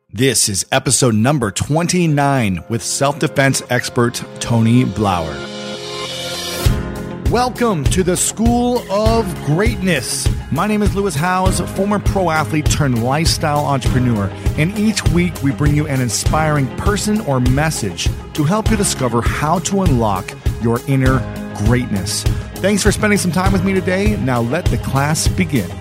This is episode number 29 with self-defense expert Tony Blauer. Welcome to the School of Greatness. My name is Lewis Howes, former pro athlete turned lifestyle entrepreneur, and each week we bring you an inspiring person or message to help you discover how to unlock your inner greatness. Thanks for spending some time with me today. Now let the class begin.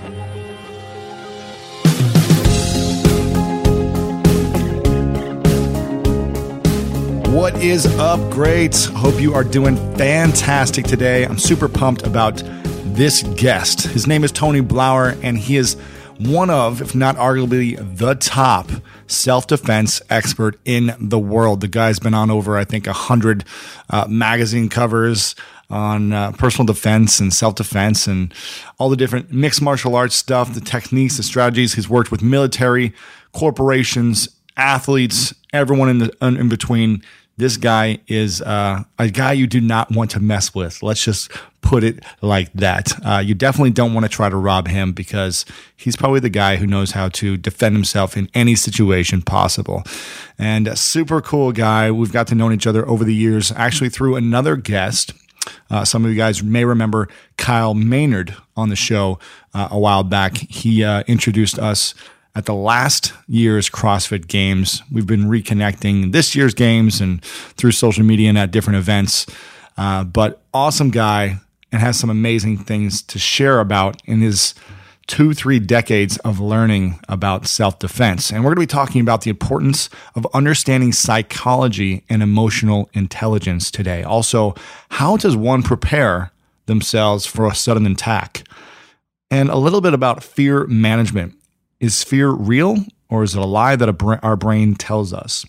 What is up, greats? Hope you are doing fantastic today. I'm super pumped about this guest. His name is Tony Blauer, and he is one of, if not arguably, the top self-defense expert in the world. The guy's been on over, I think, 100 magazine covers on personal defense and self-defense and all the different mixed martial arts stuff, the techniques, the strategies. He's worked with military, corporations, athletes, everyone in between. This guy is a guy you do not want to mess with. Let's just put it like that. You definitely don't want to try to rob him because he's probably the guy who knows how to defend himself in any situation possible. And a super cool guy. We've got to know each other over the years, actually through another guest. Some of you guys may remember Kyle Maynard on the show a while back. He introduced us at the last year's CrossFit Games. We've been reconnecting this year's games and through social media and at different events. But awesome guy and has some amazing things to share about in his 2-3 decades of learning about self-defense. And we're going to be talking about the importance of understanding psychology and emotional intelligence today. Also, how does one prepare themselves for a sudden attack? And a little bit about fear management. Is fear real, or is it a lie that our brain tells us?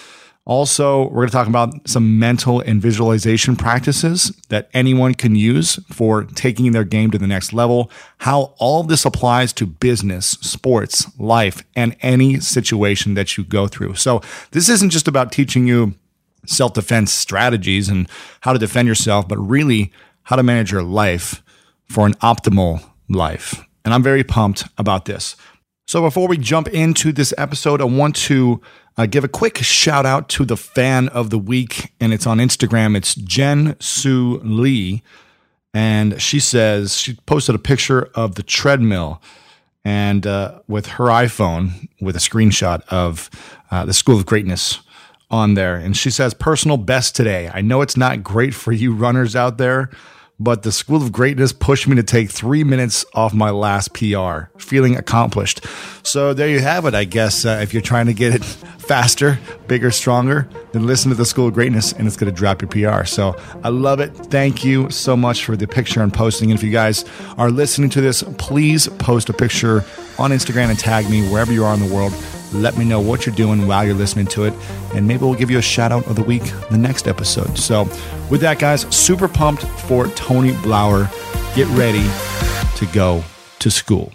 Also, we're going to talk about some mental and visualization practices that anyone can use for taking their game to the next level, how all this applies to business, sports, life, and any situation that you go through. So this isn't just about teaching you self-defense strategies and how to defend yourself, but really how to manage your life for an optimal life. And I'm very pumped about this. So before we jump into this episode, I want to give a quick shout out to the fan of the week, and it's on Instagram. It's Jen Sue Lee, and she says she posted a picture of the treadmill and with her iPhone with a screenshot of the School of Greatness on there, and she says, "Personal best today. I know it's not great for you runners out there, but the School of Greatness pushed me to take 3 minutes off my last PR. Feeling accomplished." So there you have it, I guess. If you're trying to get it faster, bigger, stronger, then listen to the School of Greatness and it's going to drop your PR. So I love it. Thank you so much for the picture and posting. And if you guys are listening to this, please post a picture on Instagram and tag me wherever you are in the world. Let me know what you're doing while you're listening to it, and maybe we'll give you a shout out of the week in the next episode. So with that, guys, super pumped for Tony Blauer. Get ready to go to school.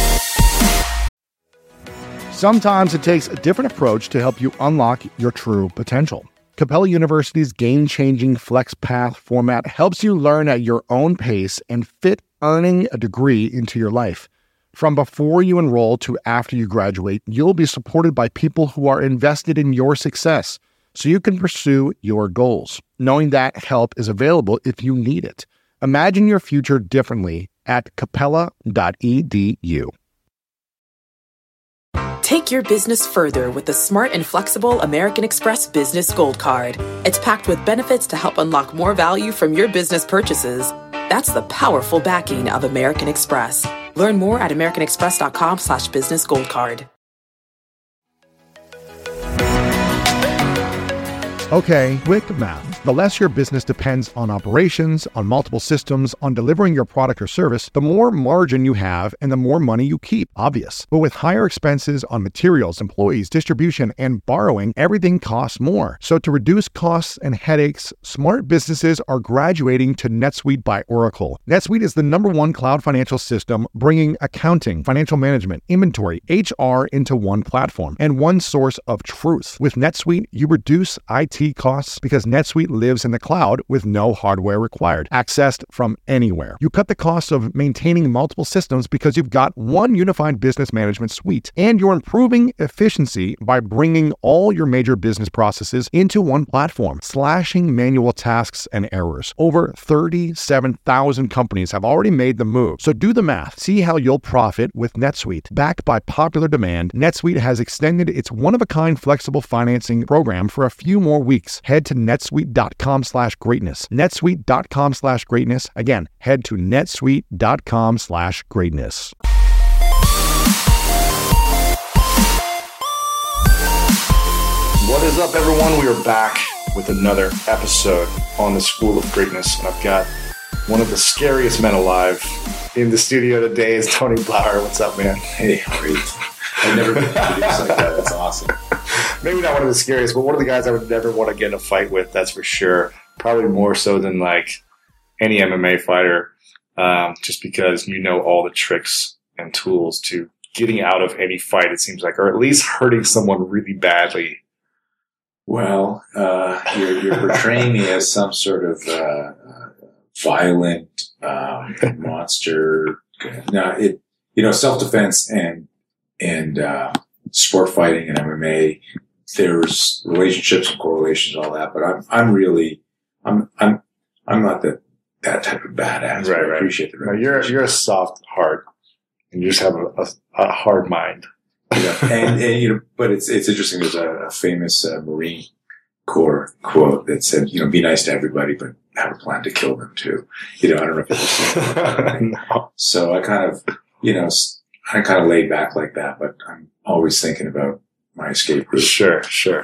Sometimes it takes a different approach to help you unlock your true potential. Capella University's game-changing FlexPath format helps you learn at your own pace and fit earning a degree into your life. From before you enroll to after you graduate, you'll be supported by people who are invested in your success so you can pursue your goals, knowing that help is available if you need it. Imagine your future differently at capella.edu. Take your business further with the smart and flexible American Express Business Gold Card. It's packed with benefits to help unlock more value from your business purchases. That's the powerful backing of American Express. Learn more at americanexpress.com/businessgoldcard. Okay, quick math. The less your business depends on operations, on multiple systems, on delivering your product or service, the more margin you have and the more money you keep. Obvious. But with higher expenses on materials, employees, distribution, and borrowing, everything costs more. So to reduce costs and headaches, smart businesses are graduating to NetSuite by Oracle. NetSuite is the #1 cloud financial system, bringing accounting, financial management, inventory, HR into one platform and one source of truth. With NetSuite, you reduce IT IT costs because NetSuite lives in the cloud with no hardware required, accessed from anywhere. You cut the cost of maintaining multiple systems because you've got one unified business management suite, and you're improving efficiency by bringing all your major business processes into one platform, slashing manual tasks and errors. Over 37,000 companies have already made the move. So do the math. See how you'll profit with NetSuite. Backed by popular demand, NetSuite has extended its one-of-a-kind flexible financing program for a few more weeks. Head to netsuite.com/greatness. netsuite.com/greatness. Again, head to netsuite.com/greatness. What is up, everyone? We are back with another episode on the School of Greatness, and I've got one of the scariest men alive in the studio today. Is Tony Blauer. What's up, man? Hey, how are you? I've never been introduced like that. That's awesome. Maybe not one of the scariest, but one of the guys I would never want to get in a fight with, that's for sure. Probably more so than like any MMA fighter, just because you know all the tricks and tools to getting out of any fight, it seems like, or at least hurting someone really badly. Well, you're portraying me as some sort of violent monster. No, self-defense and sport fighting and MMA. There's relationships and correlations, all that. But I'm not that type of badass. Right. I appreciate the No, you're a soft heart, and you just have a hard mind. and but it's interesting. There's a famous Marine Corps quote that said, be nice to everybody, but have a plan to kill them too. I don't know if it's No. So I kind of, laid back like that, but I'm always thinking about my escape route. Sure.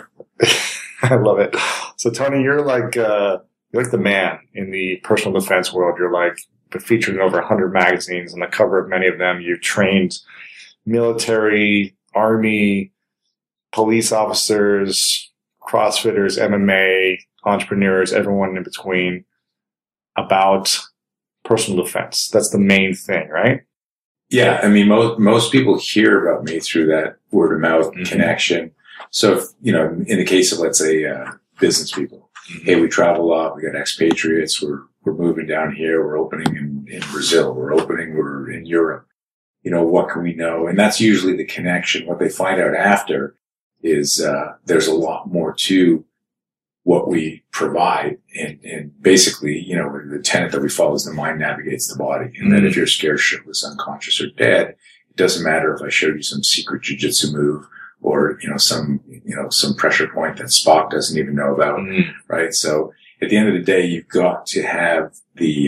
I love it. So Tony, you're like the man in the personal defense world. You're like featured in over 100 magazines. On the cover of many of them, you've trained military, army, police officers, CrossFitters, MMA, entrepreneurs, everyone in between about personal defense. That's the main thing, right? Yeah. I mean, most people hear about me through that word of mouth connection. So, in the case of, let's say, business people, hey, we travel a lot. We got expatriates. We're moving down here. We're opening in Brazil. We're in Europe. What can we know? And that's usually the connection. What they find out after is there's a lot more to what we provide. And basically, the tenet that we follow is the mind navigates the body. And that if you're scared shitless, unconscious, or dead, it doesn't matter if I showed you some secret jiu-jitsu move or, some pressure point that Spock doesn't even know about. Right? So at the end of the day, you've got to have the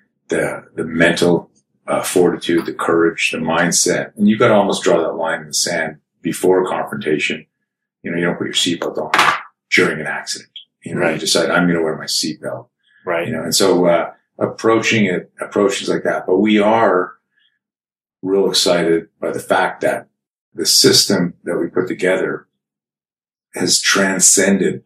mental fortitude, the courage, the mindset, and you've got to almost draw that line in the sand before a confrontation. You don't put your seatbelt on during an accident. Right. You decide, I'm going to wear my seatbelt. Right. And so approaches like that. But we are real excited by the fact that the system that we put together has transcended,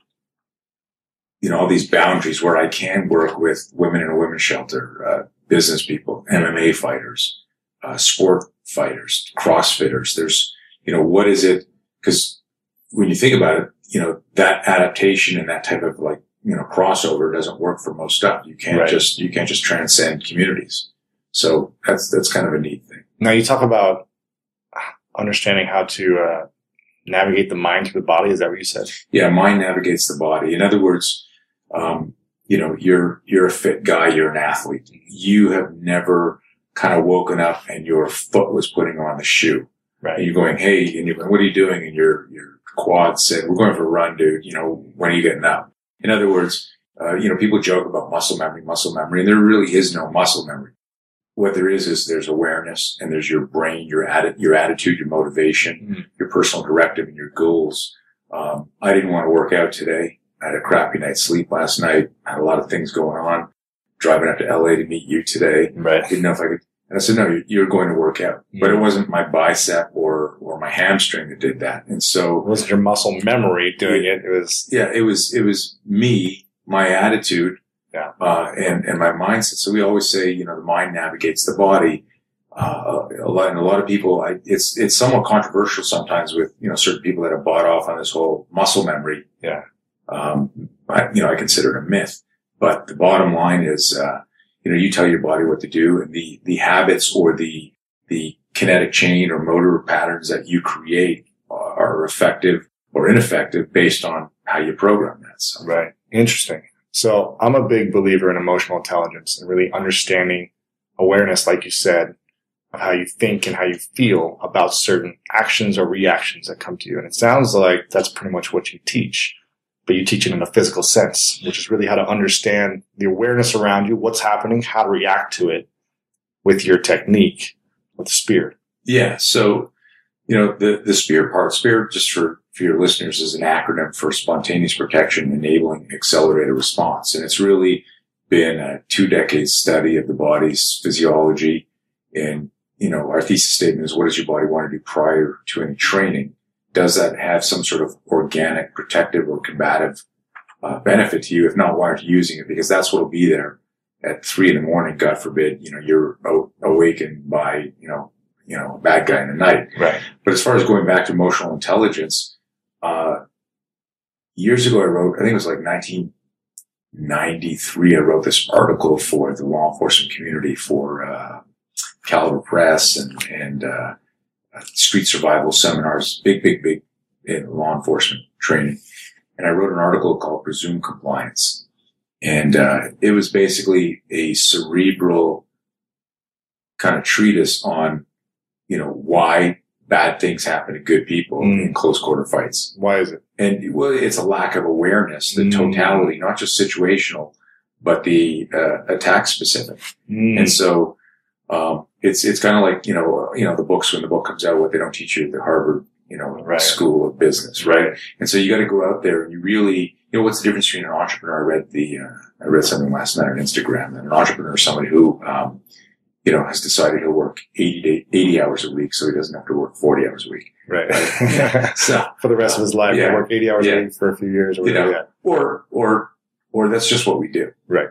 all these boundaries where I can work with women in a women's shelter, business people, MMA fighters, sport fighters, CrossFitters. There's, what is it? Because when you think about it, that adaptation and that type of crossover doesn't work for most stuff. You can't just transcend communities. So that's kind of a neat thing. Now you talk about understanding how to navigate the mind to the body. Is that what you said? Yeah, mind navigates the body. In other words, you're a fit guy, you're an athlete. You have never kind of woken up and your foot was putting on the shoe. Right. And you're going, hey, and you're going, what are you doing? And your quad said, we're going for a run, dude. When are you getting up? In other words, people joke about muscle memory, and there really is no muscle memory. What there is there's awareness, and there's your brain, your attitude, your motivation, your personal directive, and your goals. I didn't want to work out today. I had a crappy night's sleep last night. I had a lot of things going on. Driving up to LA to meet you today. Right. Didn't know if I could. And I said, no, you're going to work out. But it wasn't my bicep or my hamstring that did that. And so it wasn't your muscle memory doing it. It was, it was me, my attitude, and my mindset. So we always say, the mind navigates the body. A lot of people, it's somewhat controversial sometimes with, certain people that have bought off on this whole muscle memory. Yeah. I consider it a myth. But the bottom line is, you tell your body what to do, and the habits or the kinetic chain or motor patterns that you create are effective or ineffective based on how you program that. So. Right. Interesting. So I'm a big believer in emotional intelligence and really understanding awareness, like you said, of how you think and how you feel about certain actions or reactions that come to you. And it sounds like that's pretty much what you teach, but you teach it in a physical sense, which is really how to understand the awareness around you, what's happening, how to react to it with your technique, with the Spear. Yeah. So, the Spear part, Spear, just for your listeners, is an acronym for Spontaneous Protection Enabling Accelerated Response. And it's really been a 2-decade study of the body's physiology. And, our thesis statement is, what does your body want to do prior to any training? Does that have some sort of organic, protective, or combative benefit to you? If not, why aren't you using it? Because that's what will be there at 3 a.m, God forbid, you're awakened by, a bad guy in the night. Right. But as far as going back to emotional intelligence, years ago I think it was like 1993, I wrote this article for the law enforcement community for Caliber Press and street survival seminars, big in law enforcement training. And I wrote an article called Presumed Compliance. And it was basically a cerebral kind of treatise on, why bad things happen to good people in close quarter fights. Why is it? And it's a lack of awareness, the totality, not just situational, but the attack specific. And so it's kind of like, the books, when the book comes out, what they don't teach you at the Harvard, School of Business, right? And so you got to go out there and you really, what's the difference between an entrepreneur? I read something last night on Instagram, that an entrepreneur is somebody who, has decided he'll work 80 hours a week, so he doesn't have to work 40 hours a week. Right. So for the rest of his life, he'll work 80 hours a week for a few years, or that's just what we do. Right.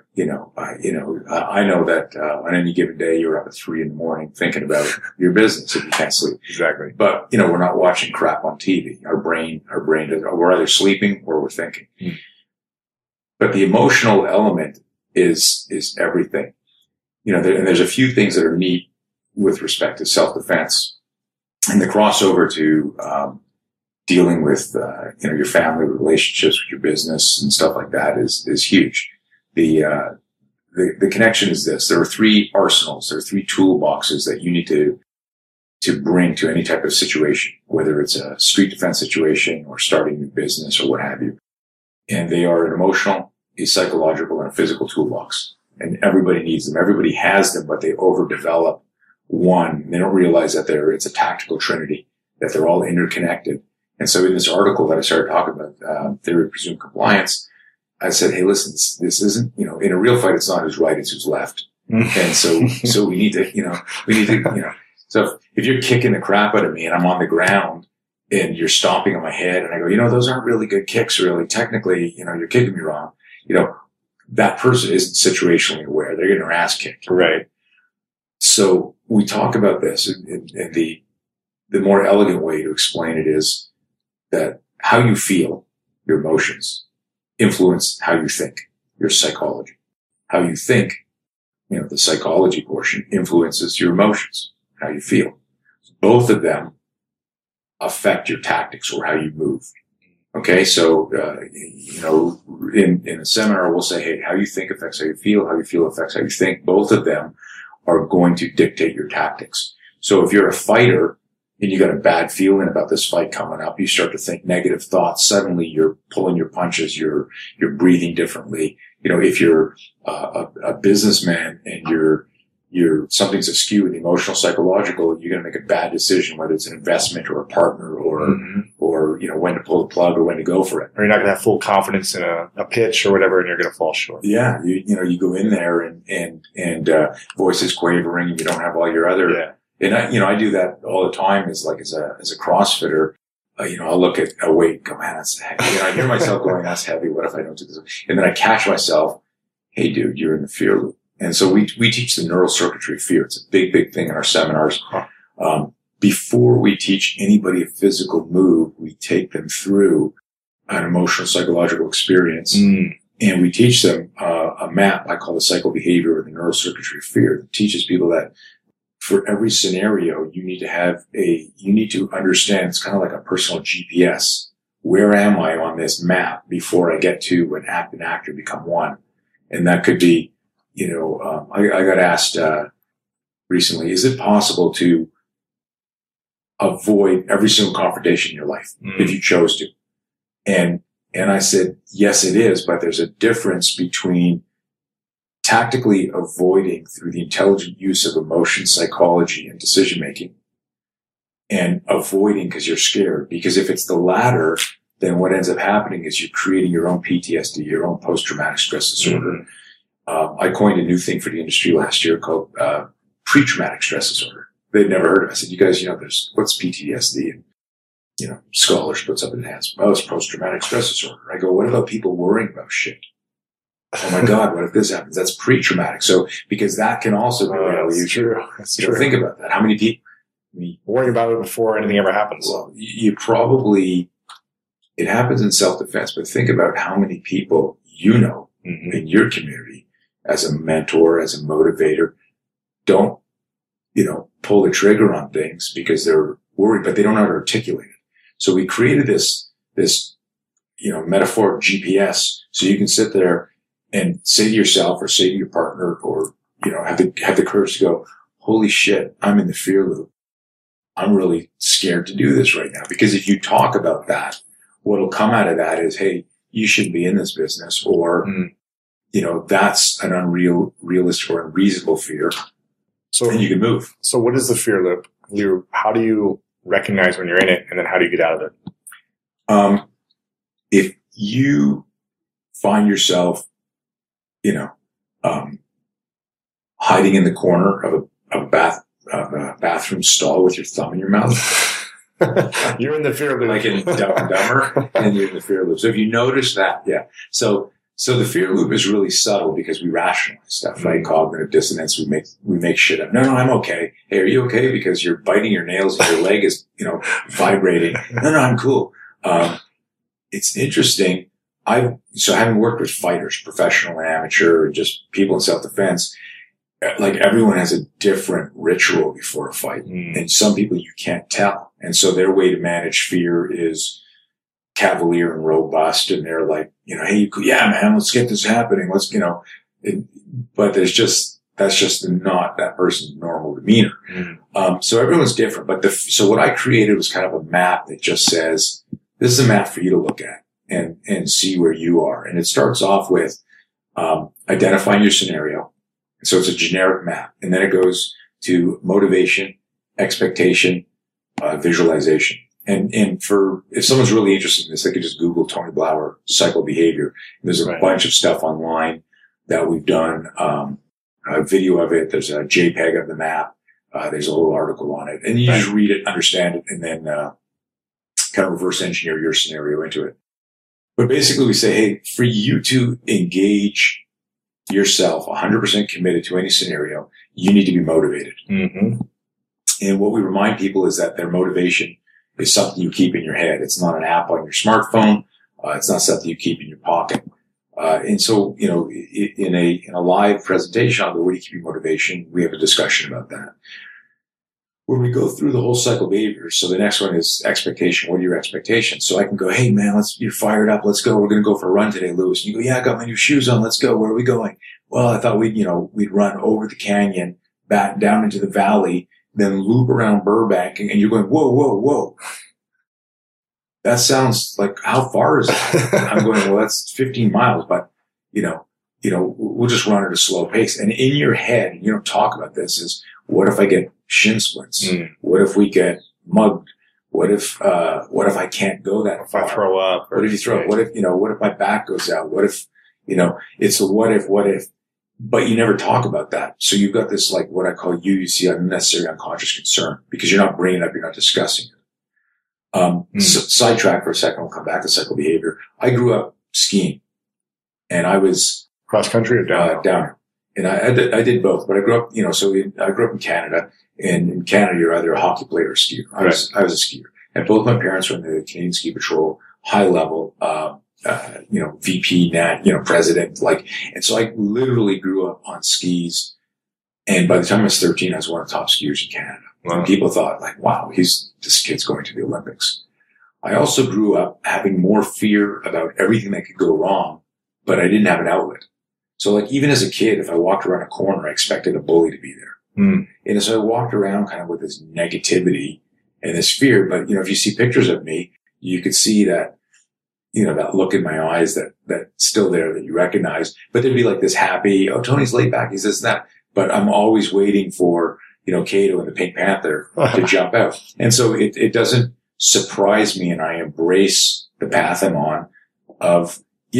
I know that on any given day you're up at 3 a.m. thinking about your business if you can't sleep. Exactly. But we're not watching crap on TV. Our brain we're either sleeping or we're thinking. But the emotional element is everything. And there's a few things that are neat with respect to self-defense, and the crossover to dealing with your family relationships, with your business and stuff like that is huge. The connection is this: there are 3 arsenals, there are 3 toolboxes that you need to bring to any type of situation, whether it's a street defense situation or starting a new business or what have you. And they are an emotional, a psychological, and a physical toolbox. And everybody needs them. Everybody has them, but they overdevelop one. They don't realize that it's a tactical trinity, that they're all interconnected. And so in this article that I started talking about, theory of presumed compliance, I said, hey, listen, this isn't, in a real fight, it's not who's right, it's who's left. And so we need to, so if you're kicking the crap out of me and I'm on the ground and you're stomping on my head and I go, those aren't really good kicks, really. Technically, you're kicking me wrong. That person isn't situationally aware. They're getting their ass kicked. Right. So we talk about this, and the more elegant way to explain it is that how you feel, your emotions, influence how you think, your psychology. How you think, the psychology portion influences your emotions, how you feel. Both of them affect your tactics or how you move. Okay, so, in a seminar, we'll say, hey, how you think affects how you feel affects how you think. Both of them are going to dictate your tactics. So if you're a fighter and you got a bad feeling about this fight coming up, you start to think negative thoughts. Suddenly you're pulling your punches, you're breathing differently. If you're a businessman and you're something's askew in the emotional, psychological, you're going to make a bad decision, whether it's an investment or a partner or when to pull the plug or when to go for it. Or you're not going to have full confidence in a pitch or whatever, and you're going to fall short. Yeah. You go in there and voice is quavering and you don't have all your other, and I do that all the time as a CrossFitter. I'll look at a weight and go, man, that's heavy. I hear myself going, that's heavy. What if I don't do this? And then I catch myself, hey dude, you're in the fear loop. And so we teach the neural circuitry of fear. It's a big thing in our seminars. Before we teach anybody a physical move, we take them through an emotional psychological experience. And we teach them a map I call the psychobehavior or the neurocircuitry of fear that teaches people that for every scenario, you need to understand, it's kind of like a personal GPS. Where am I on this map before I get to an act and actor become one? And that could be, I got asked recently, is it possible to avoid every single confrontation in your life if you chose to? And I said, yes, it is, but there's a difference between tactically avoiding through the intelligent use of emotion, psychology, and decision making, and avoiding because you're scared. Because if it's the latter, then what ends up happening is you're creating your own PTSD, your own post-traumatic stress disorder. I coined a new thing for the industry last year called pre-traumatic stress disorder. They'd never heard of it. I said, you guys, what's PTSD? And, scholars puts up in hands. Oh, it's post-traumatic stress disorder. I go, what about people worrying about shit? Oh my God, what if this happens? That's pre-traumatic. So, because that can also be how you true. That's true. Think about that. How many people worrying about it before anything ever happens? Well, you probably, it happens in self-defense, but think about how many people in your community as a mentor, as a motivator, don't, pull the trigger on things because they're worried, but they don't know how to articulate it. So we created this, metaphoric GPS so you can sit there and say to yourself or say to your partner or, have the courage to go, holy shit, I'm in the fear loop. I'm really scared to do this right now. Because if you talk about that, what'll come out of that is, hey, you shouldn't be in this business, or, that's an unrealistic or unreasonable fear. So, and you can move. So what is the fear loop? How do you recognize when you're in it, and then how do you get out of it? If you find yourself, hiding in the corner of a bathroom stall with your thumb in your mouth, you're in the fear loop, like in Dumb and Dumber, and you're in the fear loop. So if you notice that, yeah. So the fear loop is really subtle because we rationalize stuff, right? Cognitive dissonance. We make shit up. No, I'm okay. Hey, are you okay? Because you're biting your nails and your leg is, vibrating. No, I'm cool. It's interesting. Having worked with fighters, professional and amateur, and just people in self-defense, like everyone has a different ritual before a fight. And some people you can't tell. And so their way to manage fear is cavalier and robust. And they're like, hey, yeah, man, let's get this happening. Let's, but that's just not that person's normal demeanor. So everyone's different. But so what I created was kind of a map that just says, this is a map for you to look at and see where you are. And it starts off with, identifying your scenario. So it's a generic map. And then it goes to motivation, expectation, visualization. And if someone's really interested in this, they could just Google Tony Blauer psychobehavior. There's a bunch of stuff online that we've done, a video of it. There's a JPEG of the map. There's a little article on it, and you just read it, understand it, and then, kind of reverse engineer your scenario into it. But basically we say, hey, for you to engage yourself 100% committed to any scenario, you need to be motivated. And what we remind people is that their motivation is something you keep in your head. It's not an app on your smartphone. It's not something you keep in your pocket. And so, in a live presentation, I'll go, where do you keep your motivation? We have a discussion about that. When we go through the whole cycle of behavior, so the next one is expectation. What are your expectations? So I can go, hey man, you're fired up. Let's go. We're going to go for a run today, Lewis. And you go, yeah, I got my new shoes on. Let's go. Where are we going? Well, I thought we'd run over the canyon, back down into the valley, then loop around Burbank. And you're going, whoa. That sounds like, how far is it? I'm going, well, that's 15 miles, but we'll just run at a slow pace. And in your head, you don't talk about this, is what if I get shin splints? What if we get mugged? What if I can't go that far? If I throw up? What if you throw up? What if my back goes out? What if, it's a what if, but you never talk about that. So you've got this, like what I call UUC, unnecessary unconscious concern, because you're not bringing it up, you're not discussing it. Sidetrack for a second, we'll come back to cycle behavior. I grew up skiing, and I was cross country or down. And I did both, but I grew up, I grew up in Canada, and in Canada, you're either a hockey player or a skier. I was a skier, and both my parents were in the Canadian Ski Patrol. high level, VP, president, and so I literally grew up on skis. And by the time I was 13, I was one of the top skiers in Canada. Wow. And people thought wow, this kid's going to the Olympics. I also grew up having more fear about everything that could go wrong, but I didn't have an outlet. So even as a kid, if I walked around a corner, I expected a bully to be there. Mm. And so I walked around kind of with this negativity and this fear. But, if you see pictures of me, you could see that, that look in my eyes that's still there that you recognize. But there'd be this happy, oh, Tony's laid back. He's this and that. But I'm always waiting for, Kato and the Pink Panther to jump out. And so it doesn't surprise me, and I embrace the path I'm on of,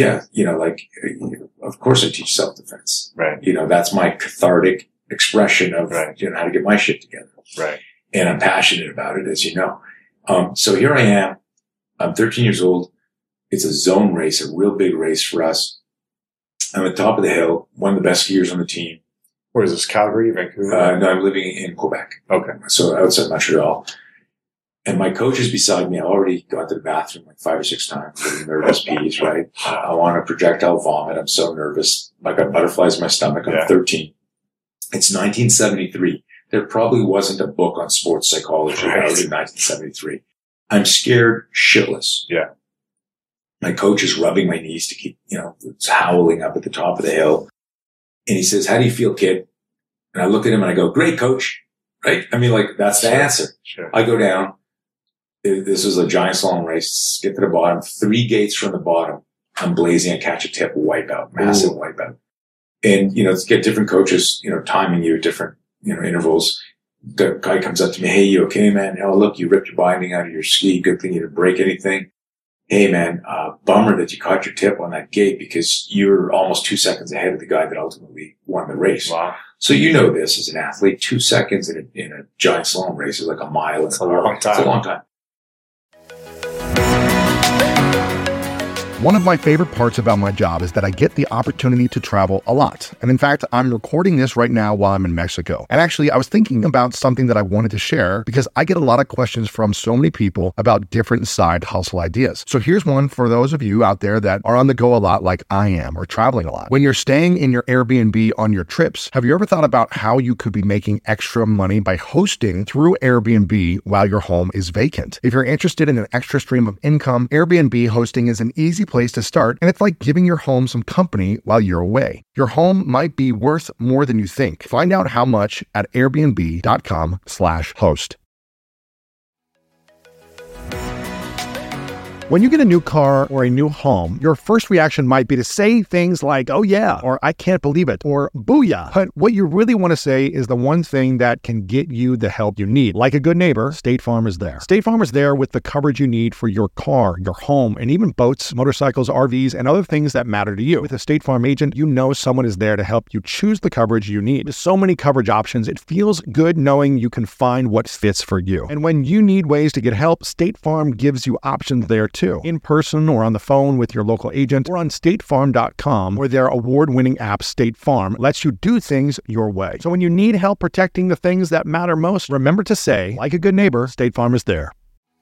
of course I teach self-defense. Right. That's my cathartic expression of, right. How to get my shit together. Right. And I'm passionate about it, as you know. So here I am. I'm 13 years old. It's a zone race, a real big race for us. I'm at the top of the hill, one of the best skiers on the team. Where is this, Calgary, Vancouver? No, I'm living in Quebec. Okay. So outside Montreal. And my coach is beside me. I already gone to the bathroom 5 or 6 times. Really nervous peas, right? I want a projectile vomit. I'm so nervous. I got butterflies in my stomach. I'm 13. It's 1973. There probably wasn't a book on sports psychology in 1973. I'm scared shitless. Yeah. My coach is rubbing my knees to keep, it's howling up at the top of the hill. And he says, how do you feel, kid? And I look at him and I go, great, coach. Right? That's the answer. Sure. I go down. This was a giant slalom race. Get to the bottom. 3 gates from the bottom. I'm blazing. I catch a tip, wipeout, massive wipeout. And, get different coaches, timing you at different, intervals. The guy comes up to me. Hey, you okay, man? Oh, look, you ripped your binding out of your ski. Good thing you didn't break anything. Hey, man, bummer that you caught your tip on that gate because you were almost 2 seconds ahead of the guy that ultimately won the race. Wow. So this as an athlete, 2 seconds in a giant slalom race is like a mile. It's a long time. It's a long time. One of my favorite parts about my job is that I get the opportunity to travel a lot. And in fact, I'm recording this right now while I'm in Mexico. And actually, I was thinking about something that I wanted to share because I get a lot of questions from so many people about different side hustle ideas. So here's one for those of you out there that are on the go a lot like I am or traveling a lot. When you're staying in your Airbnb on your trips, have you ever thought about how you could be making extra money by hosting through Airbnb while your home is vacant? If you're interested in an extra stream of income, Airbnb hosting is an easy place to start, and it's like giving your home some company while you're away. Your home might be worth more than you think. Find out how much at airbnb.com/host. When you get a new car or a new home, your first reaction might be to say things like, oh yeah, or I can't believe it, or booyah. But what you really want to say is the one thing that can get you the help you need. Like a good neighbor, State Farm is there. State Farm is there with the coverage you need for your car, your home, and even boats, motorcycles, RVs, and other things that matter to you. With a State Farm agent, you know someone is there to help you choose the coverage you need. With so many coverage options, it feels good knowing you can find what fits for you. And when you need ways to get help, State Farm gives you options there too. In person or on the phone with your local agent or on statefarm.com, where their award-winning app State Farm lets you do things your way. So when you need help protecting the things that matter most, remember to say, like a good neighbor, State Farm is there.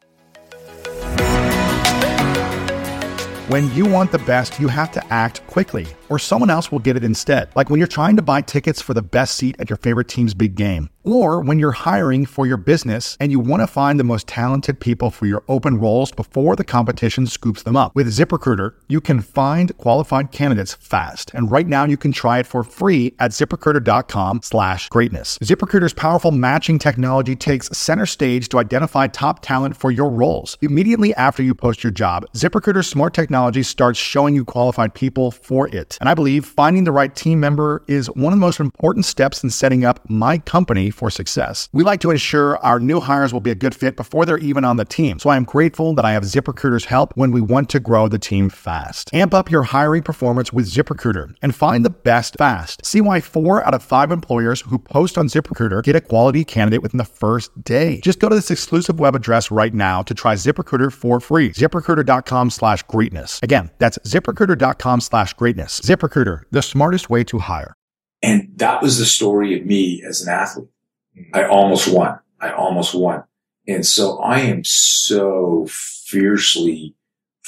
When you want the best, you have to act quickly, or someone else will get it instead. Like when you're trying to buy tickets for the best seat at your favorite team's big game. Or when you're hiring for your business and you want to find the most talented people for your open roles before the competition scoops them up. With ZipRecruiter, you can find qualified candidates fast. And right now you can try it for free at ZipRecruiter.com/greatness. ZipRecruiter's powerful matching technology takes center stage to identify top talent for your roles. Immediately after you post your job, ZipRecruiter's smart technology starts showing you qualified people for it. And I believe finding the right team member is one of the most important steps in setting up my company for success. We like to ensure our new hires will be a good fit before they're even on the team. So I am grateful that I have ZipRecruiter's help when we want to grow the team fast. Amp up your hiring performance with ZipRecruiter and find the best fast. See why 4 out of 5 employers who post on ZipRecruiter get a quality candidate within the first day. Just go to this exclusive web address right now to try ZipRecruiter for free. ZipRecruiter.com/greatness. Again, that's ZipRecruiter.com/greatness. ZipRecruiter, the smartest way to hire. And that was the story of me as an athlete. I almost won. And so I am so fiercely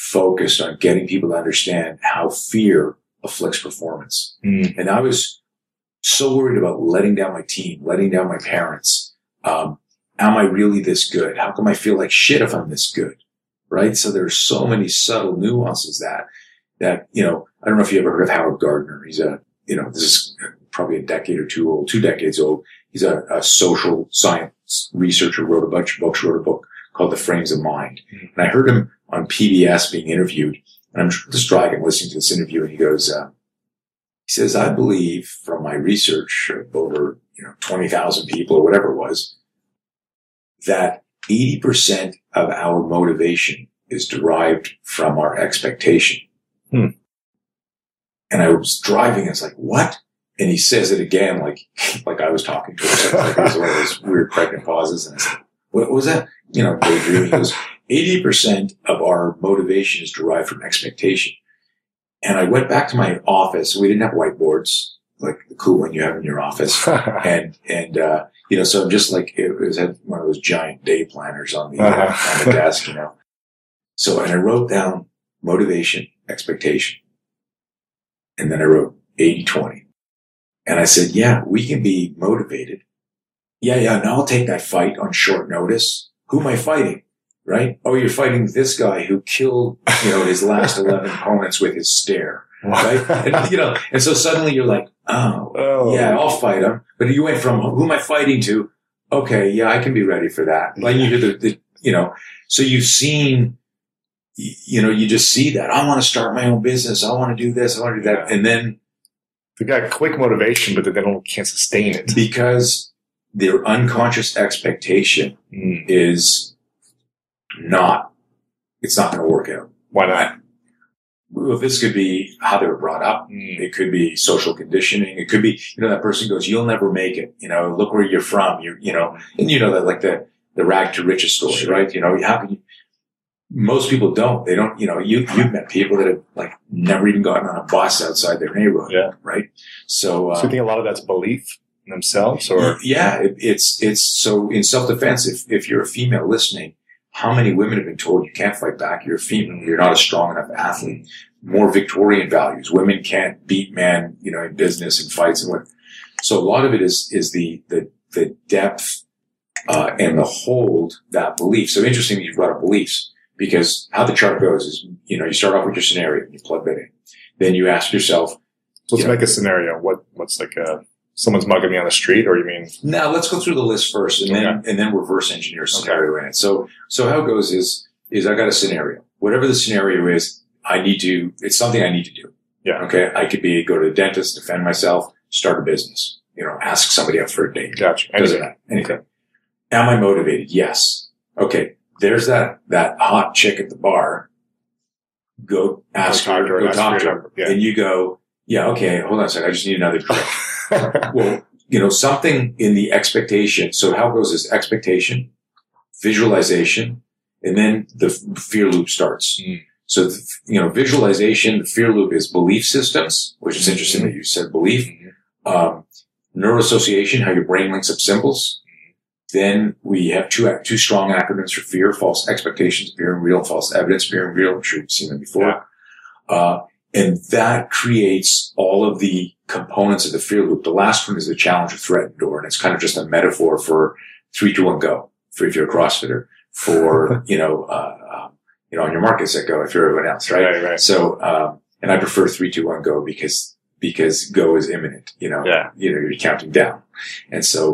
focused on getting people to understand how fear afflicts performance. And I was so worried about letting down my team, letting down my parents. Am I really this good? How come I feel like shit if I'm this good? Right? So there's so many subtle nuances that, you know, I don't know if you ever heard of Howard Gardner. He's this is probably a decade or two old, 2 decades old. He's a social science researcher, wrote a bunch of books, wrote a book called The Frames of Mind. And I heard him on PBS being interviewed, and I'm just driving, listening to this interview, and he goes, he says, I believe from my research of over, 20,000 people or whatever it was, that 80% of our motivation is derived from our expectation. And I was driving, and it's like, what? And he says it again, like I was talking to him. So it was one of those weird pregnant pauses. And I said, what was that? Daydreaming. He goes, 80% of our motivation is derived from expectation. And I went back to my office. We didn't have whiteboards, like the cool one you have in your office. and so I'm just like, it was had one of those giant day planners on the, on the desk, So, and I wrote down motivation, expectation. And then I wrote 80-20. And I said, yeah, we can be motivated. Yeah, no, I'll take that fight on short notice. Who am I fighting? Right? Oh, you're fighting this guy who killed, his last 11 opponents with his stare. Right? And, and so suddenly you're like, oh, yeah, I'll fight him. But you went from who am I fighting to? Okay, yeah, I can be ready for that. Like you hear so you've seen, you just see that. I want to start my own business. I want to do this. I want to do that. And then they got quick motivation, but they can't sustain it because their unconscious expectation is it's not going to work out. Why not? Well, this could be how they were brought up. It could be social conditioning. It could be, that person goes, you'll never make it. Look where you're from. And that like the rag to riches story, sure. Right? How can you, most people don't. They don't, you've met people that have like never even gotten on a bus outside their neighborhood. Yeah. Right. So you think a lot of that's belief in themselves or? Yeah. It's so in self-defense, if you're a female listening, how many women have been told you can't fight back? You're a female. You're not a strong enough athlete. More Victorian values. Women can't beat men, in business and fights and what. So a lot of it is the depth, and the hold that belief. So interesting that you've brought up beliefs. Because how the chart goes is, you start off with your scenario and you plug that in. Then you ask yourself. Let's make a scenario. What's like someone's mugging me on the street, or you mean? No, let's go through the list first and then reverse engineer a scenario in it. So how it goes is I got a scenario. Whatever the scenario is, it's something I need to do. Yeah. Okay. I could be go to the dentist, defend myself, start a business, ask somebody out for a date. Gotcha. Anything. Okay. Am I motivated? Yes. Okay. There's that hot chick at the bar. Go ask her, go talk to her. Yeah. And you go, yeah, okay, hold on a second. I just need another drink. Well, something in the expectation. So how it goes is expectation, visualization, and then the fear loop starts. So, visualization, the fear loop is belief systems, which is interesting that you said belief. Neuroassociation, how your brain links up symbols. Then we have two strong acronyms for fear: false expectations, fear and real; false evidence, fear and real. I'm sure you've seen them before. Yeah. And that creates all of the components of the fear loop. The last one is the challenge or threat door, and it's kind of just a metaphor for 3, 2, 1, go. For if you're a CrossFitter, for on your market set go if you're everyone else, right? Right. So, and I prefer 3, 2, 1, go because go is imminent. You're counting down, and so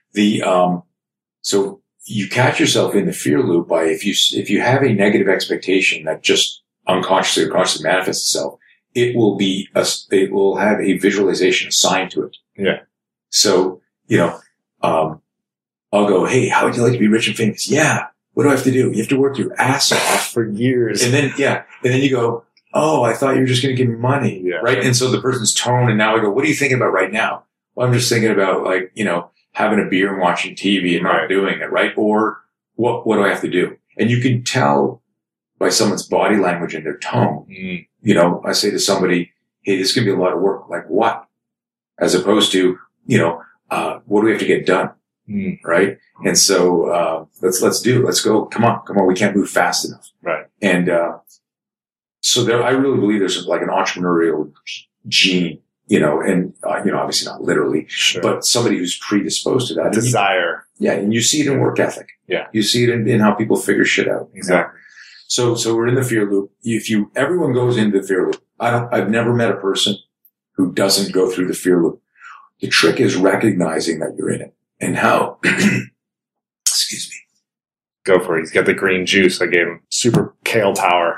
so you catch yourself in the fear loop by if you have a negative expectation that just unconsciously or consciously manifests itself, it will have a visualization assigned to it. Yeah. So, I'll go, hey, how would you like to be rich and famous? Yeah. What do I have to do? You have to work your ass off for years. And then you go, oh, I thought you were just going to give me money. Yeah. Right. And so the person's tone, and now I go, what are you thinking about right now? Well, I'm just thinking about having a beer and watching TV and not doing it, right? Or what do I have to do? And you can tell by someone's body language and their tone. I say to somebody, hey, this is going to be a lot of work. Like what? As opposed to, what do we have to get done? Right? And so, let's go. Come on. We can't move fast enough. Right. And, So I really believe there's like an entrepreneurial gene, and, obviously not literally, Sure. but somebody who's predisposed to that. Desire. And you see it in work ethic. Yeah. You see it in how people figure shit out. Exactly. So we're in the fear loop. Everyone goes into the fear loop. I've never met a person who doesn't go through the fear loop. The trick is recognizing that you're in it and how, excuse me. Go for it. He's got the green juice. I gave him super kale power.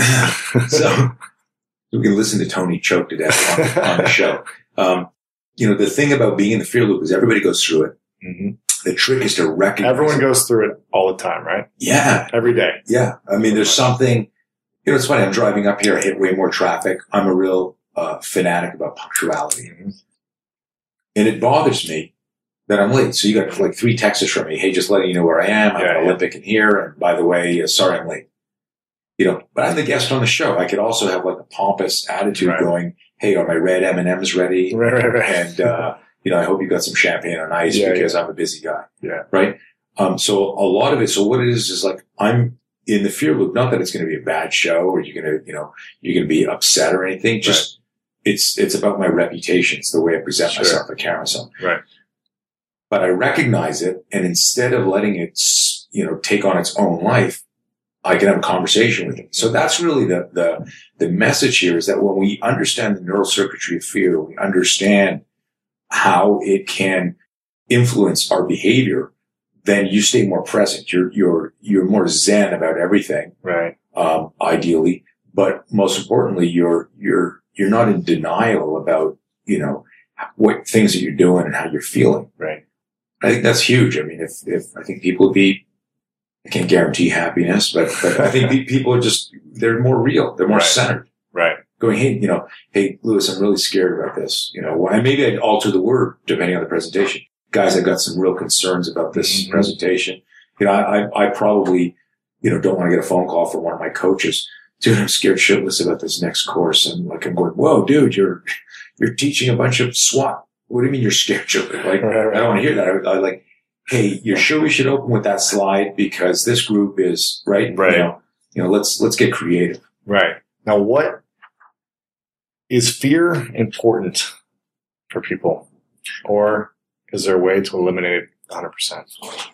So we can listen to Tony choke to death on the show. The thing about being in the fear loop is everybody goes through it. Mm-hmm. The trick is to recognize Everyone goes through it all the time, right? Yeah. Every day. Yeah. I mean, there's something, it's funny. I'm driving up here. I hit way more traffic. I'm a real fanatic about punctuality. Mm-hmm. And it bothers me that I'm late. So you got like 3 texts from me. Hey, just letting you know where I am. I'm at Olympic in here. And by the way, sorry I'm late. But I'm the guest on the show. I could also have like a pompous attitude going, hey, are my red M&Ms ready? Right. And, I hope you got some champagne on ice because I'm a busy guy. Yeah. Right. So a lot of it. So what it is like, I'm in the fear loop. Not that it's going to be a bad show or you're going to be upset or anything. Just it's about my reputation. It's the way I present myself at Carousel. Right. But I recognize it. And instead of letting it, take on its own life, I can have a conversation with it. So that's really the message here is that when we understand the neural circuitry of fear, we understand how it can influence our behavior, then you stay more present. You're more zen about everything. Right. Ideally. But most importantly, you're not in denial about, what things that you're doing and how you're feeling. Right. I think that's huge. I mean, if I think people would be, I can't guarantee happiness, but I think people are they're more real. They're more centered. Right. Going, hey, Lewis, I'm really scared about this. And maybe I'd alter the word depending on the presentation. Guys, I've got some real concerns about this presentation. I probably, don't want to get a phone call from one of my coaches. Dude, I'm scared shitless about this next course. And I'm going, whoa, dude, you're teaching a bunch of SWAT. What do you mean you're scared shitless? Like, I don't want to hear that. I like, hey, you're sure we should open with that slide because this group is right. Let's get creative. Right. Now, what is fear important for people, or is there a way to eliminate it 100%?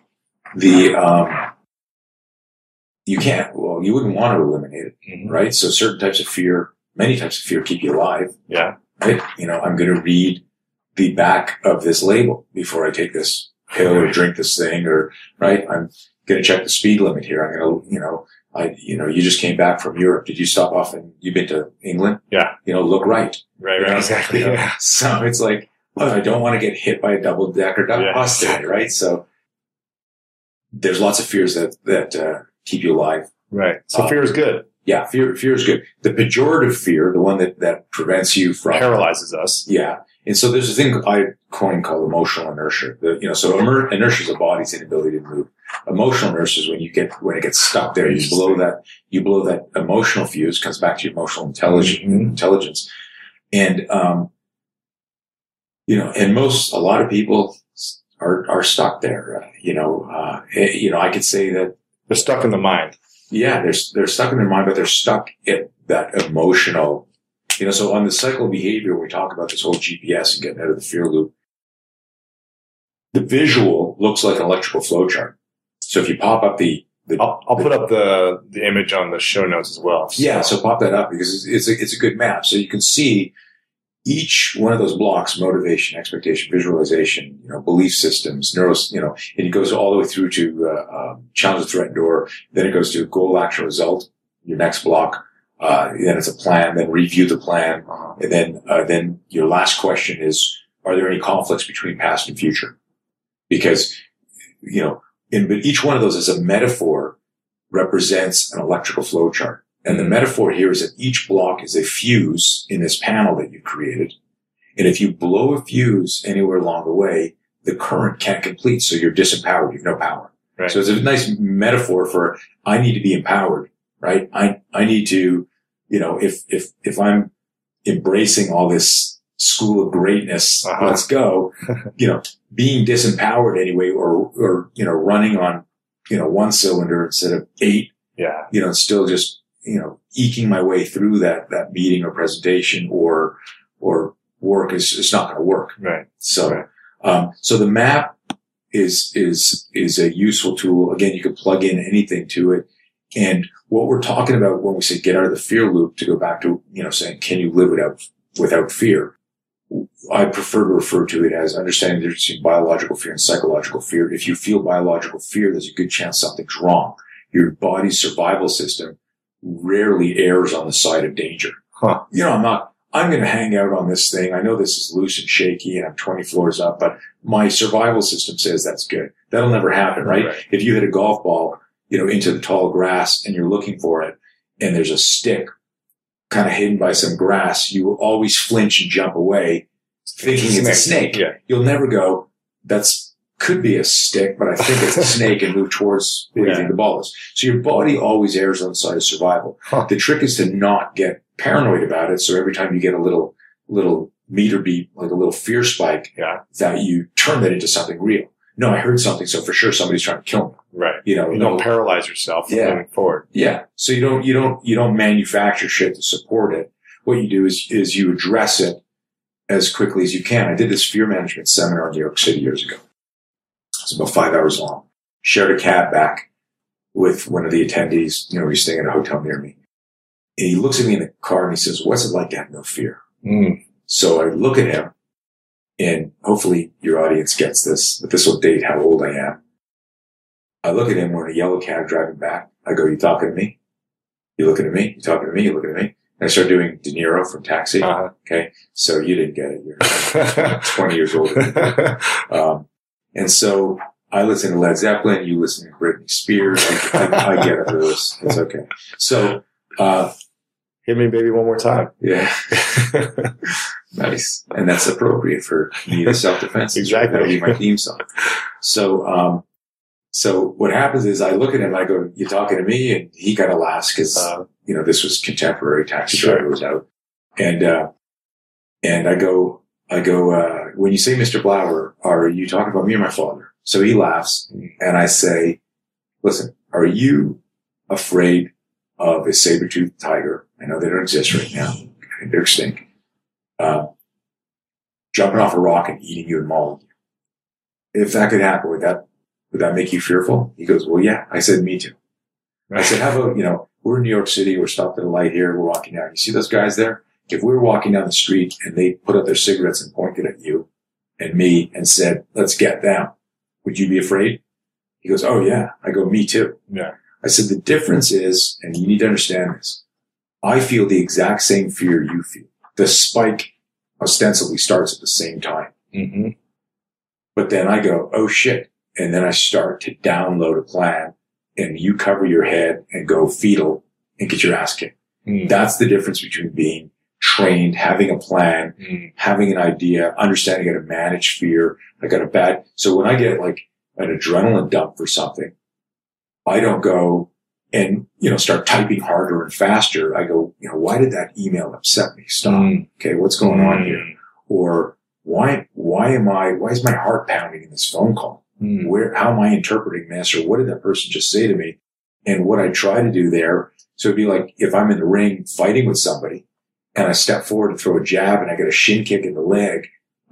You can't. Well, you wouldn't want to eliminate it, right? So certain types of fear, many types of fear, keep you alive. Yeah. Right. I'm going to read the back of this label before I take this pill or drink this thing, or right. I'm going to check the speed limit here. I'm going to, you just came back from Europe. Did you stop off and you've been to England? Yeah. Look right. Right. Exactly. Yeah. So it's like, I don't want to get hit by a double decker bus today, right? So there's lots of fears that keep you alive. Right. So fear is good. Yeah. Fear is good. The pejorative fear, the one that prevents you from paralyzes us. Yeah. And so there's a thing I coined called emotional inertia. So inertia is a body's inability to move. Emotional inertia is when it gets stuck there, you blow that emotional fuse, comes back to your emotional intelligence. And, and a lot of people are stuck there. I could say that they're stuck in the mind. Yeah. They're stuck in their mind, but they're stuck at that emotional, so on the cycle of behavior, we talk about this whole GPS and getting out of the fear loop. The visual looks like an electrical flow chart. So if you pop up I'll put up the image on the show notes as well. So pop that up because it's a good map. So you can see each one of those blocks: motivation, expectation, visualization, belief systems, and it goes all the way through to challenge, threat, door. Then it goes to goal, action, result. Your next block. Then it's a plan, then review the plan. And then your last question is, are there any conflicts between past and future? Because, but each one of those as a metaphor represents an electrical flow chart. And the metaphor here is that each block is a fuse in this panel that you've created. And if you blow a fuse anywhere along the way, the current can't complete. So you're disempowered. You have no power. Right. So it's a nice metaphor for, I need to be empowered. Right? I need to, if I'm embracing all this school of greatness, let's go, being disempowered anyway, or running on, one cylinder instead of 8, still just, eking my way through that meeting or presentation or work is not going to work. Right. So, so the map is a useful tool. Again, you can plug in anything to it. And what we're talking about when we say get out of the fear loop, to go back to, saying, can you live without fear? I prefer to refer to it as understanding the difference between biological fear and psychological fear. If you feel biological fear, there's a good chance something's wrong. Your body's survival system rarely errs on the side of danger. Huh. I'm going to hang out on this thing. I know this is loose and shaky and I'm 20 floors up, but my survival system says that's good. That'll never happen, right? If you hit a golf ball, into the tall grass and you're looking for it and there's a stick kind of hidden by some grass, you will always flinch and jump away thinking it's a snake. Yeah. You'll never go, could be a stick, but I think it's a snake, and move towards where you think the ball is. So your body always errs on the side of survival. Huh. The trick is to not get paranoid about it. So every time you get a little meter beat, like a little fear spike, that you turn that into something real. No, I heard something, so for sure somebody's trying to kill me. Right. You don't paralyze yourself from moving forward. Yeah. So you don't manufacture shit to support it. What you do is you address it as quickly as you can. I did this fear management seminar in New York City years ago. It's about 5 hours long. Shared a cab back with one of the attendees. He's staying at a hotel near me. And he looks at me in the car and he says, what's it like to have no fear? So I look at him, and hopefully your audience gets this, but this will date how old I am. I look at him. We're in a yellow cab driving back. I go, you talking to me? You looking at me? You talking to me? You looking at me? And I start doing De Niro from Taxi. Uh-huh. Okay. So you didn't get it. You're 20 years older. And so I listen to Led Zeppelin. You listen to Britney Spears. I get it, Lewis. It's okay. So, hit me, baby, one more time. Yeah. Nice. And that's appropriate for me to self-defense. Exactly. That'll be my theme song. So, so what happens is I look at him, I go, you talking to me? And he kind of laughs because, this was contemporary. Taxi driver was out. And I go, when you say Mr. Blauer, are you talking about me or my father? So he laughs, and I say, listen, are you afraid of a saber-toothed tiger? I know they don't exist right now. They're extinct. Jumping off a rock and eating you and mauling you. If that could happen, would that make you fearful? He goes, well, yeah. I said, me too. I said, how about, we're in New York City. We're stopped at a light here. We're walking down. You see those guys there? If we were walking down the street and they put up their cigarettes and pointed at you and me and said, let's get them, would you be afraid? He goes, oh yeah. I go, me too. Yeah. I said, the difference is, and you need to understand this, I feel the exact same fear you feel. The spike ostensibly starts at the same time. Mm-hmm. But then I go, oh shit. And then I start to download a plan, and you cover your head and go fetal and get your ass kicked. That's the difference between being trained, having a plan, having an idea, understanding how to manage fear. So when I get like an adrenaline dump for something, I don't go and, start typing harder and faster. I go, why did that email upset me? Stop. Okay. What's going on here? Or why is my heart pounding in this phone call? How am I interpreting this? Or what did that person just say to me? And what I try to do there. So it'd be like if I'm in the ring fighting with somebody and I step forward to throw a jab and I get a shin kick in the leg,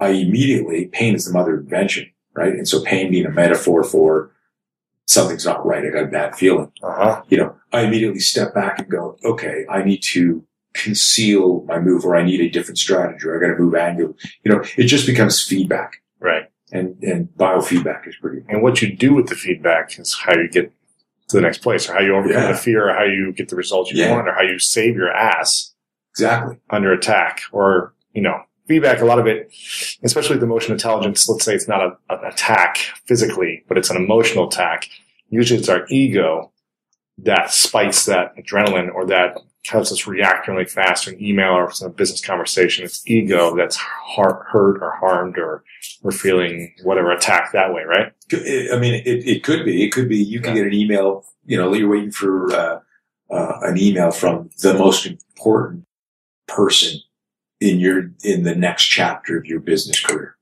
pain is the mother of invention, right? And so pain being a metaphor for something's not right. I got a bad feeling. Uh-huh. I immediately step back and go, okay, I need to conceal my move, or I need a different strategy, or I got to move angle. It just becomes feedback. Right. And biofeedback is pretty. And what you do with the feedback is how you get to the next place, or how you overcome the fear, or how you get the results you want, or how you save your ass. Exactly. Under attack, or, feedback, a lot of it, especially with emotional intelligence, let's say it's not an attack physically, but it's an emotional attack. Usually it's our ego that spikes that adrenaline, or that helps us react really fast to an email or some business conversation. It's ego that's hurt or harmed, or we're feeling whatever attacked that way, right? I mean, it could be. It could be you can get an email, you're waiting for an email from the most important person in the next chapter of your business career.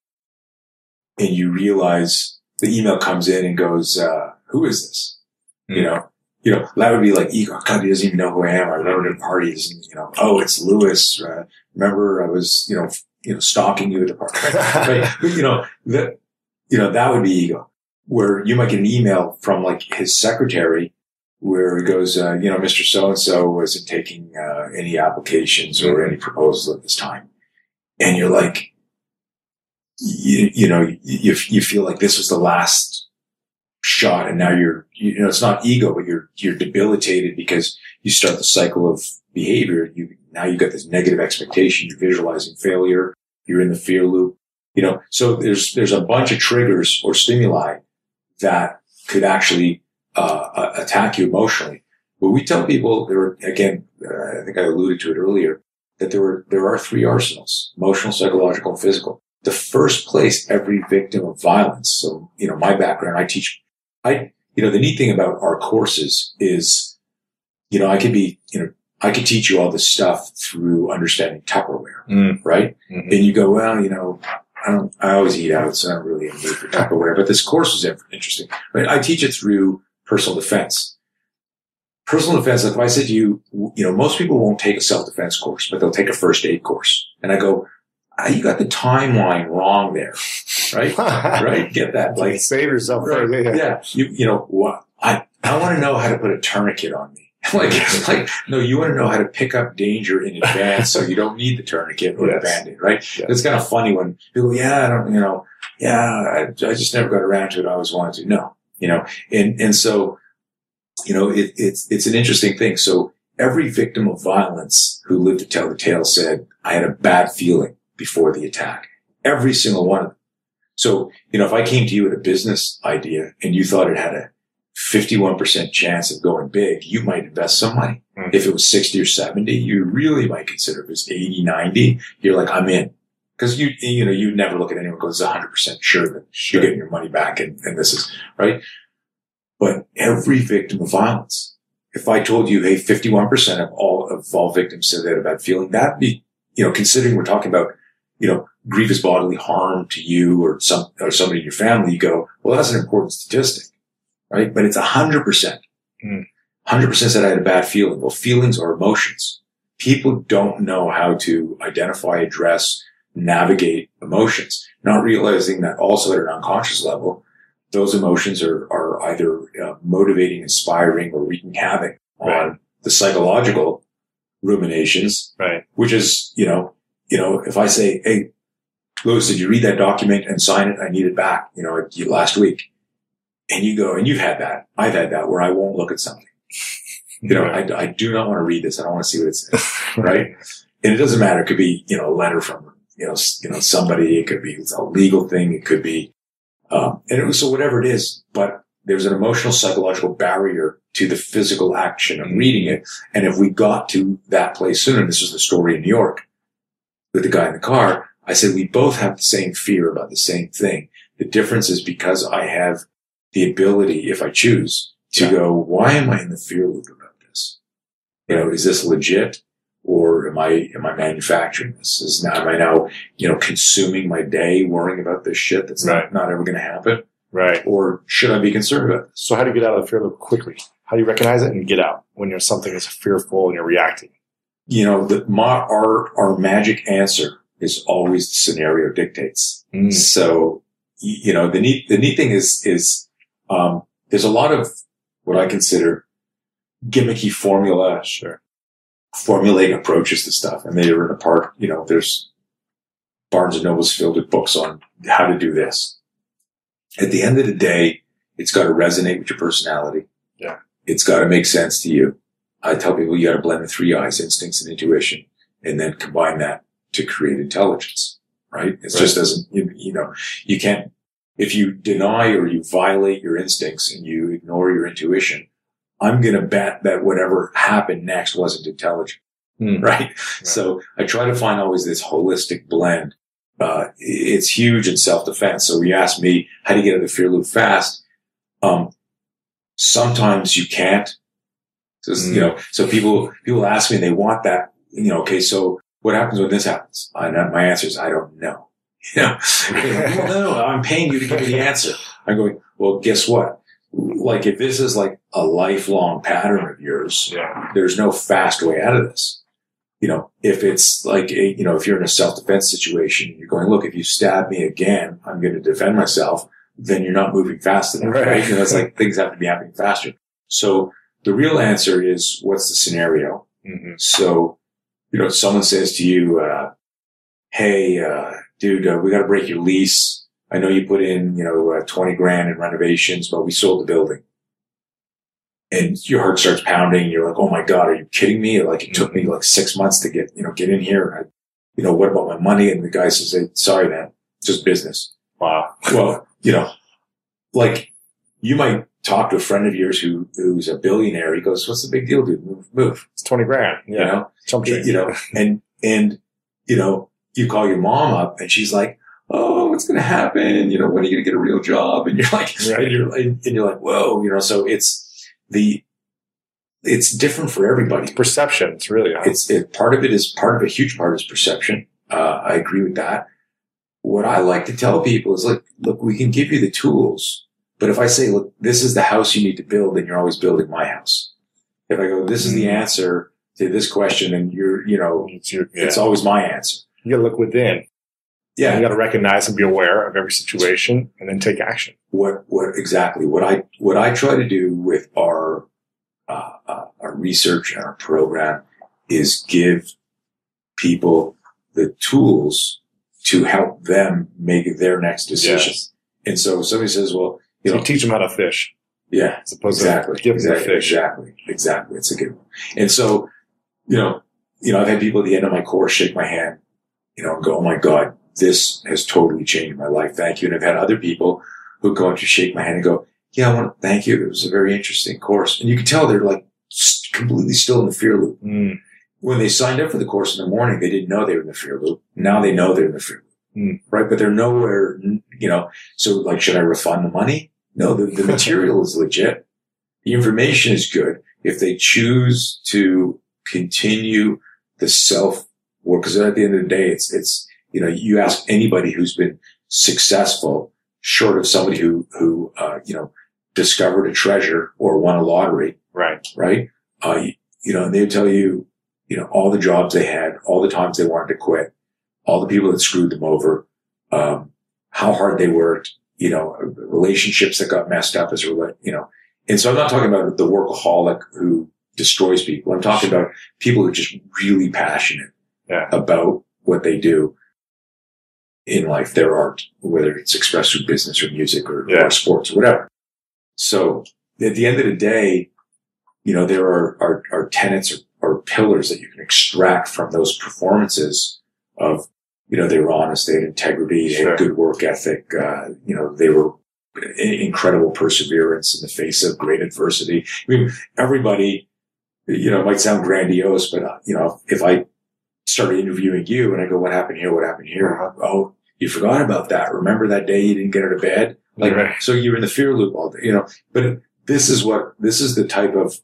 And you realize the email comes in and goes, who is this? that would be like ego. God, he doesn't even know who I am. I remember at parties and, oh, it's Lewis. Remember I was, stalking you at the party. Right? That would be ego, where you might get an email from like his secretary where it goes, Mr. So-and-so isn't taking, any applications or any proposals at this time. And you're like, you feel like this was the last shot, and now it's not ego, but you're debilitated because you start the cycle of behavior. Now you've got this negative expectation. You're visualizing failure. You're in the fear loop. So there's a bunch of triggers or stimuli that could actually attack you emotionally. But we tell people I think I alluded to it earlier, that there are three arsenals: emotional, psychological, and physical. The first place every victim of violence. So, my background, the neat thing about our courses is, I could teach you all this stuff through understanding Tupperware, right? Mm-hmm. And you go, well, I always eat out, so I don't really need for Tupperware, but this course was interesting, right? I teach it through personal defense. Personal defense, like if I said to you, most people won't take a self-defense course, but they'll take a first aid course. And I go, you got the timeline wrong there, right? Right? Get that? Like, save yourself. Right. Yeah. What? I want to know how to put a tourniquet on me. No, you want to know how to pick up danger in advance so you don't need the tourniquet or the Band-Aid, right? Yes. It's kind of funny when people go, I just never got around to it. I always wanted to. No, and so, it's an interesting thing. So every victim of violence who lived to tell the tale said, I had a bad feeling before the attack. Every single one of them. So, if I came to you with a business idea and you thought it had a 51% chance of going big, you might invest some money. Mm-hmm. If it was 60 or 70, you really might consider. If it was 80, 90, you're like, I'm in. Because you never look at anyone who goes 100% sure that you're getting your money back and this is, right? But every victim of violence, if I told you, hey, 51% of all victims said they had a bad feeling, that'd be, considering we're talking about, grief is bodily harm to you or somebody in your family, you go, well, that's an important statistic. Right? But it's 100%. 100% said I had a bad feeling. Well, feelings are emotions. People don't know how to identify, address, navigate emotions, not realizing that also at an unconscious level, those emotions are either motivating, inspiring, or wreaking havoc on the psychological ruminations, right? Which is, if I say, hey, Lewis, did you read that document and sign it? I need it back, last week. And you go, and you've had that. I've had that where I won't look at something. I do not want to read this. I don't want to see what it says. Right. And it doesn't matter. It could be, a letter from, somebody. It could be a legal thing. It could be, so whatever it is, but there's an emotional, psychological barrier to the physical action of reading it. And if we got to that place sooner, this was the story in New York with the guy in the car, I said, we both have the same fear about the same thing. The difference is because I have the ability, if I choose, to go, why am I in the fear loop about this? Is this legit? Or am I manufacturing this? Am I now, consuming my day worrying about this shit that's not ever going to happen? Right. Or should I be concerned about this? So how do you get out of the fear loop quickly? How do you recognize it and get out when something is fearful and you're reacting? Our magic answer is always the scenario dictates. So, the neat thing is, there's a lot of what I consider gimmicky formulating approaches to stuff. And they're in the park, there's Barnes and Noble's filled with books on how to do this. At the end of the day, it's got to resonate with your personality. Yeah. It's got to make sense to you. I tell people you got to blend the three I's, instincts and intuition, and then combine that to create intelligence, right? It just doesn't, you can't, if you deny or you violate your instincts and you ignore your intuition, I'm going to bet that whatever happened next wasn't intelligent, right? So I try to find always this holistic blend. It's huge in self-defense. So you ask me, how do you get out of the fear loop fast? Sometimes you can't. So people ask me and they want that, okay, so what happens when this happens? My answer is, I don't know. No, I'm paying you to give me the answer. I'm going, well, guess what? like if this is like a lifelong pattern of yours, there's no fast way out of this. If it's like if you're in a self-defense situation, you're going, look, if you stab me again, I'm going to defend myself. Then you're not moving fast enough, right? It's like things have to be happening faster. So the real answer is, what's the scenario? Mm-hmm. So, someone says to you, hey, dude, we got to break your lease. I know you put in, 20 grand in renovations, but we sold the building. And your heart starts pounding. You're like, oh my God, are you kidding me? Like, it took me like 6 months to get in here. What about my money? And the guy says, hey, sorry, man, it's just business. Wow. Well, like you might talk to a friend of yours who's a billionaire. He goes, what's the big deal, dude? Move. It's 20 grand. Yeah. And you call your mom up and she's like, oh, what's going to happen? When are you going to get a real job? And you're like, and you're like, whoa, so it's different for everybody. It's perception. It's really, part of a huge part is perception. I agree with that. What I like to tell people is like, look, we can give you the tools, but if I say, look, this is the house you need to build, then you're always building my house. If I go, this is the answer to this question, and it's always my answer. You got to look within. Yeah. You got to recognize and be aware of every situation and then take action. What exactly? What I try to do with our research and our program is give people the tools to help them make their next decision. Yes. And so somebody says, well, you teach them how to fish. Yeah. As opposed to give them the fish. Exactly. It's a good one. And so, I've had people at the end of my course shake my hand, and go, oh my God, this has totally changed my life. Thank you. And I've had other people who go and just shake my hand and go, yeah, I want to thank you. It was a very interesting course. And you can tell they're like completely still in the fear loop. Mm. When they signed up for the course in the morning, they didn't know they were in the fear loop. Now they know they're in the fear loop, right? But they're nowhere, so like, should I refund the money? No, the material is legit. The information is good. If they choose to continue the self-work, because at the end of the day, it's, you ask anybody who's been successful, short of somebody who discovered a treasure or won a lottery. Right. And they tell you, all the jobs they had, all the times they wanted to quit, all the people that screwed them over, how hard they worked, relationships that got messed up and so I'm not talking about the workaholic who destroys people. I'm talking about people who are just really passionate about what they do in life, their art, whether it's expressed through business or music or sports or whatever. So at the end of the day, there are tenets or pillars that you can extract from those performances of, they were honest, they had integrity, they had good work ethic, they were incredible perseverance in the face of great adversity. I mean, everybody, it might sound grandiose, but, if I started interviewing you and I go, what happened here? What happened here? Uh-huh. Oh, you forgot about that. Remember that day you didn't get out of bed? So you're in the fear loop all day, but this is the type of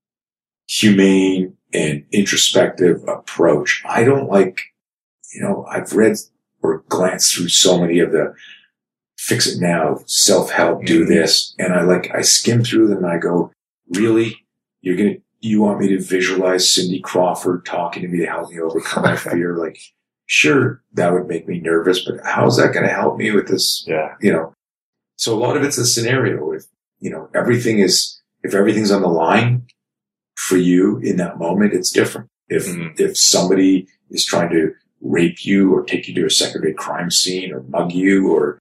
humane and introspective approach. I don't like, I've read or glanced through so many of the fix it now, self-help, do this. And I skim through them and I go, really? You want me to visualize Cindy Crawford talking to me to help me overcome my fear? Like, sure, that would make me nervous, but how's that going to help me with this? Yeah. So a lot of it's a scenario. If, if everything's on the line for you in that moment, it's different. If somebody is trying to rape you or take you to a secondary crime scene or mug you or,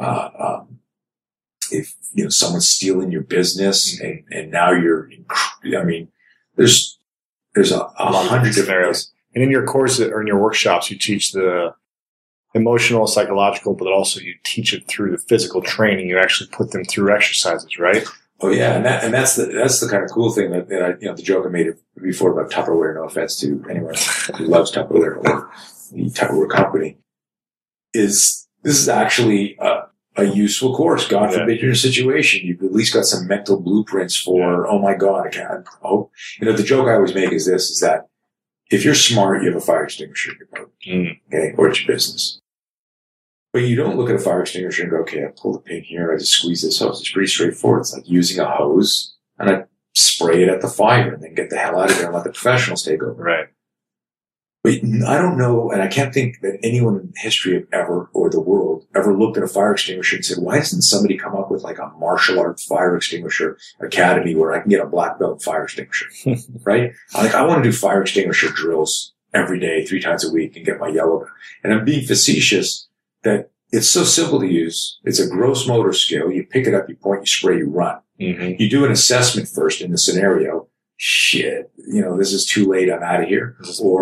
if, someone's stealing your business and now there's a hundred different areas. And in your course or in your workshops, you teach the emotional, psychological, but also you teach it through the physical training. You actually put them through exercises, right? Oh yeah. And that's the kind of cool thing that I, the joke I made before about Tupperware, no offense to anyone who loves Tupperware or the Tupperware company, is this is actually a useful course. God forbid you're in a situation. You've at least got some mental blueprints for, oh my God, I can't. Oh, the joke I always make is that if you're smart, you have a fire extinguisher in your boat. Okay. Or it's your business. But you don't look at a fire extinguisher and go, okay, I pull the pin here, I just squeeze this hose. It's pretty straightforward. It's like using a hose and I spray it at the fire and then get the hell out of there and let the professionals take over. Right. But I don't know, and I can't think that anyone in history of ever, or the world, ever looked at a fire extinguisher and said, why doesn't somebody come up with like a martial arts fire extinguisher academy where I can get a black belt fire extinguisher, right? I want to do fire extinguisher drills every day, 3 times a week and get my yellow belt. And I'm being facetious that it's so simple to use. It's a gross motor skill. You pick it up, you point, you spray, you run. Mm-hmm. You do an assessment first in the scenario. Shit, this is too late. I'm out of here.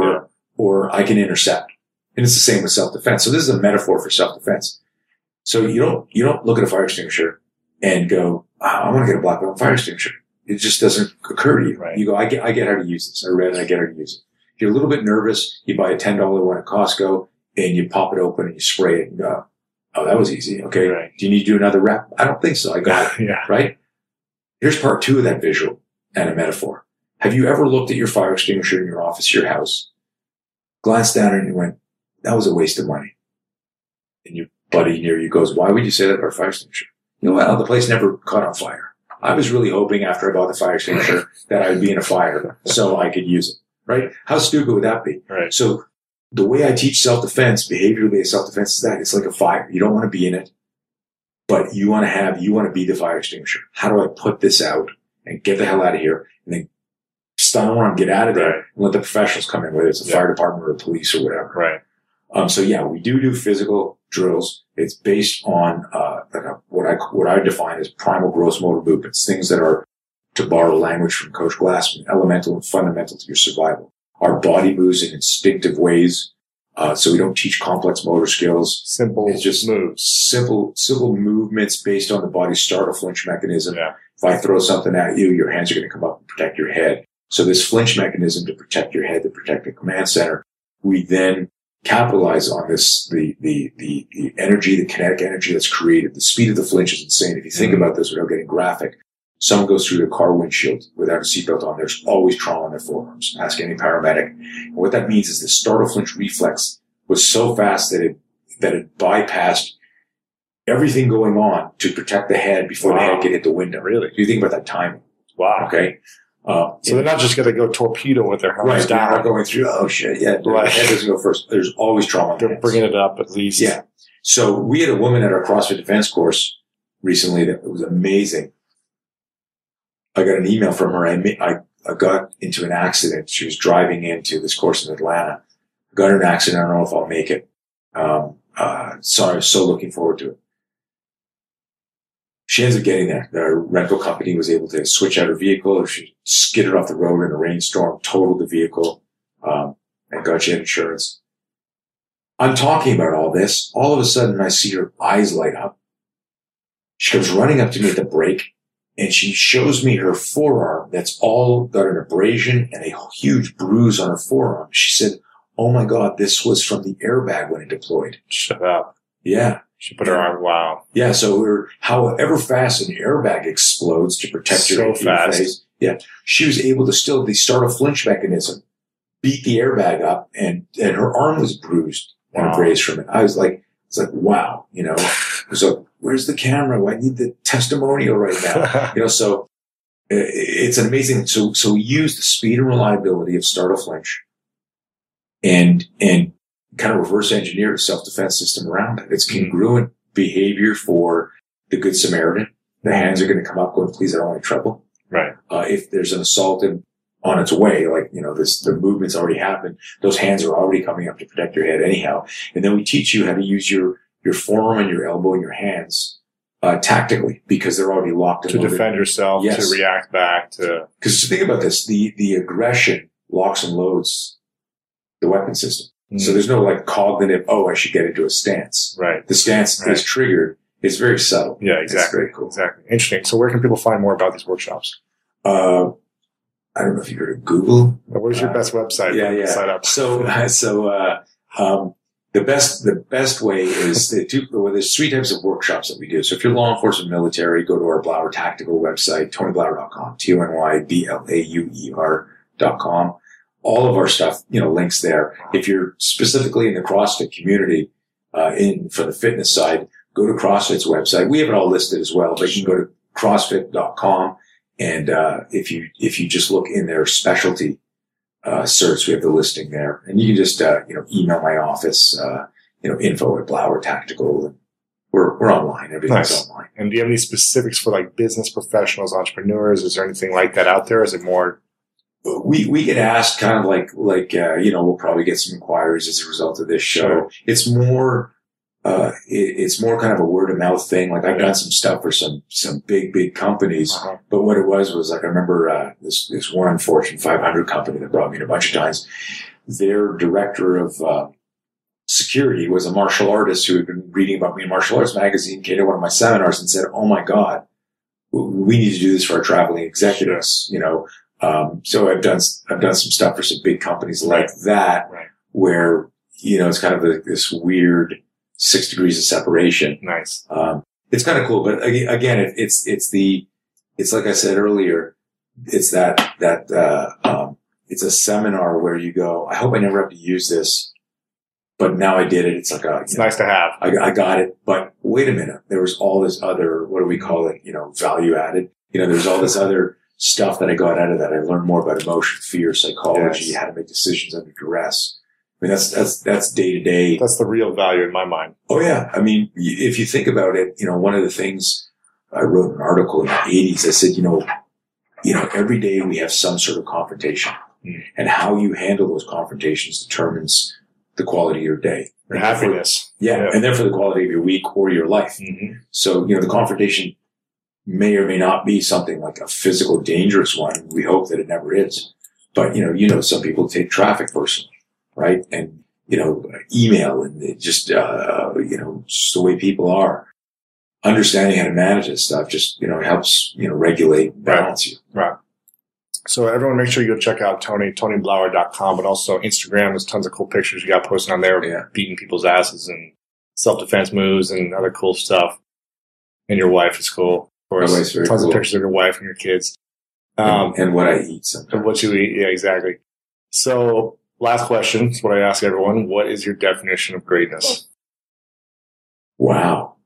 Or I can intercept. And it's the same with self-defense. So this is a metaphor for self-defense. So you don't look at a fire extinguisher and go, I want to get a black belt fire extinguisher. It just doesn't occur to you. Right. You go, I get how to use this. I read it, I get how to use it. If you're a little bit nervous, you buy a $10 one at Costco and you pop it open and you spray it and go, oh, that was easy. Okay. Right. Do you need to do another rep? I don't think so. I got it. Yeah. Right? Here's part 2 of that visual and a metaphor. Have you ever looked at your fire extinguisher in your office, your house, glanced down and you went, that was a waste of money? And your buddy near you goes, why would you say that about a fire extinguisher? Well, the place never caught on fire. I was really hoping after I bought the fire extinguisher that I would be in a fire so I could use it. Right? How stupid would that be? Right. So the way I teach self-defense, behavioral based self-defense, is that it's like a fire. You don't want to be in it, but you want to be the fire extinguisher. How do I put this out and get the hell out of here and then stun alarm, get out of there, and let the professionals come in, whether it's the fire department or the police or whatever. Right. So yeah, we do physical drills. It's based on what I define as primal gross motor movements, things that are, to borrow language from Coach Glassman, elemental and fundamental to your survival. Our body moves in instinctive ways, so we don't teach complex motor skills. Simple. It's just moves. Simple movements based on the body's startle flinch mechanism. Yeah. If I throw something at you, your hands are going to come up and protect your head. So this flinch mechanism to protect your head, to protect the command center, we then capitalize on this, the energy, the kinetic energy that's created. The speed of the flinch is insane. If you think about this without getting graphic, someone goes through their car windshield without a seatbelt on, there's always trauma on their forearms. Ask any paramedic. And what that means is the startle flinch reflex was so fast that it bypassed everything going on to protect the head before the head could hit the window. Really? So you think about that timing. Wow. Okay. So they're not just going to go torpedo with their helmets They're down. not going through, oh shit, yeah, Right. the head doesn't go first. There's always trauma on the They're hands. bringing it up at least. Yeah. So we had a woman at our CrossFit Defense course recently that was amazing. I got an email from her. I got into an accident. She was driving into this course in Atlanta. I got in an accident. I don't know if I'll make it. So I was so looking forward to it. She ends up getting there. The rental company was able to switch out her vehicle. She skidded off the road in a rainstorm, totaled the vehicle, and got you insurance. I'm talking about all this. All of a sudden, I see her eyes light up. She comes running up to me at the brake, and she shows me her forearm that's all got an abrasion and a huge bruise on her forearm. She said, oh my God, this was from the airbag when it deployed. Shut up. Yeah. She put her arm, wow. Yeah, so however fast an airbag explodes to protect your face. Yeah, she was able to still, the startle flinch mechanism, beat the airbag up, and her arm was bruised and abrased from it. I was like, wow, So where's the camera? I need the testimonial right now. So it's an amazing. So we use the speed and reliability of startle flinch, and kind of reverse engineer a self-defense system around it. It's congruent behavior for the Good Samaritan. The hands are going to come up going, please, I don't want trouble. Right. If there's an assault on its way, the movement's already happened, those hands are already coming up to protect your head anyhow. And then we teach you how to use your forearm and your elbow and your hands, tactically, because they're already locked to defend yourself, yes. To react back to. Because think about this, the aggression locks and loads the weapon system. So there's no cognitive, I should get into a stance. Right. The stance is triggered. It's very subtle. Yeah, exactly. It's very cool. Exactly. Interesting. So where can people find more about these workshops? I don't know if you heard of Google. Where's your best website? Yeah. Sign up. The best way is there's 3 types of workshops that we do. So if you're law enforcement military, go to our Blauer Tactical website, TonyBlauer.com, TonyBlauer.com. All of our stuff, links there. If you're specifically in the CrossFit community, for the fitness side, go to CrossFit's website. We have it all listed as well, but you can go to CrossFit.com. And, if you just look in their specialty, search, we have the listing there, and you can just, email my office, info@Blauer Tactical. And we're online. Everything's online. And do you have any specifics for like business professionals, entrepreneurs? Is there anything like that out there? Is it more? We get asked kind of like, we'll probably get some inquiries as a result of this show. Sure. It's more kind of a word of mouth thing. Like I've done some stuff for some big companies, but what it was like, I remember, this one Fortune 500 company that brought me in a bunch of times. Their director of, security was a martial artist who had been reading about me in Martial Arts Magazine, came to one of my seminars and said, "Oh my God, we need to do this for our traveling executives." So I've done some stuff for some big companies like that, where, it's kind of this weird 6 degrees of separation. Nice. It's kind of cool, but again, it's like I said earlier, it's it's a seminar where you go, I hope I never have to use this. But now I did it. It's like it's nice to have. I got it. But wait a minute. There was all this other, what do we call it? Value added. There's all this other stuff that I got out of that. I learned more about emotion, fear, psychology, how to make decisions under duress. I mean, that's day to day. That's the real value in my mind. Oh yeah. I mean, if you think about it, one of the things I wrote an article in the 80s, I said, every day we have some sort of confrontation, and how you handle those confrontations determines the quality of your day. Your happiness. And therefore the quality of your week or your life. Mm-hmm. So, the confrontation may or may not be something like a physical, dangerous one. We hope that it never is. But, some people take traffic personally, right? And, email and it just, just the way people are. Understanding how to manage this stuff just, helps, regulate and balance you. Right. So everyone make sure you go check out TonyBlauer.com, but also Instagram. There's tons of cool pictures you got posted on there of beating people's asses and self-defense moves and other cool stuff. And your wife is cool. Of course, tons of pictures of your wife and your kids. And what I eat sometimes. And what you eat. Yeah, exactly. So last question is what I ask everyone. What is your definition of greatness? Wow.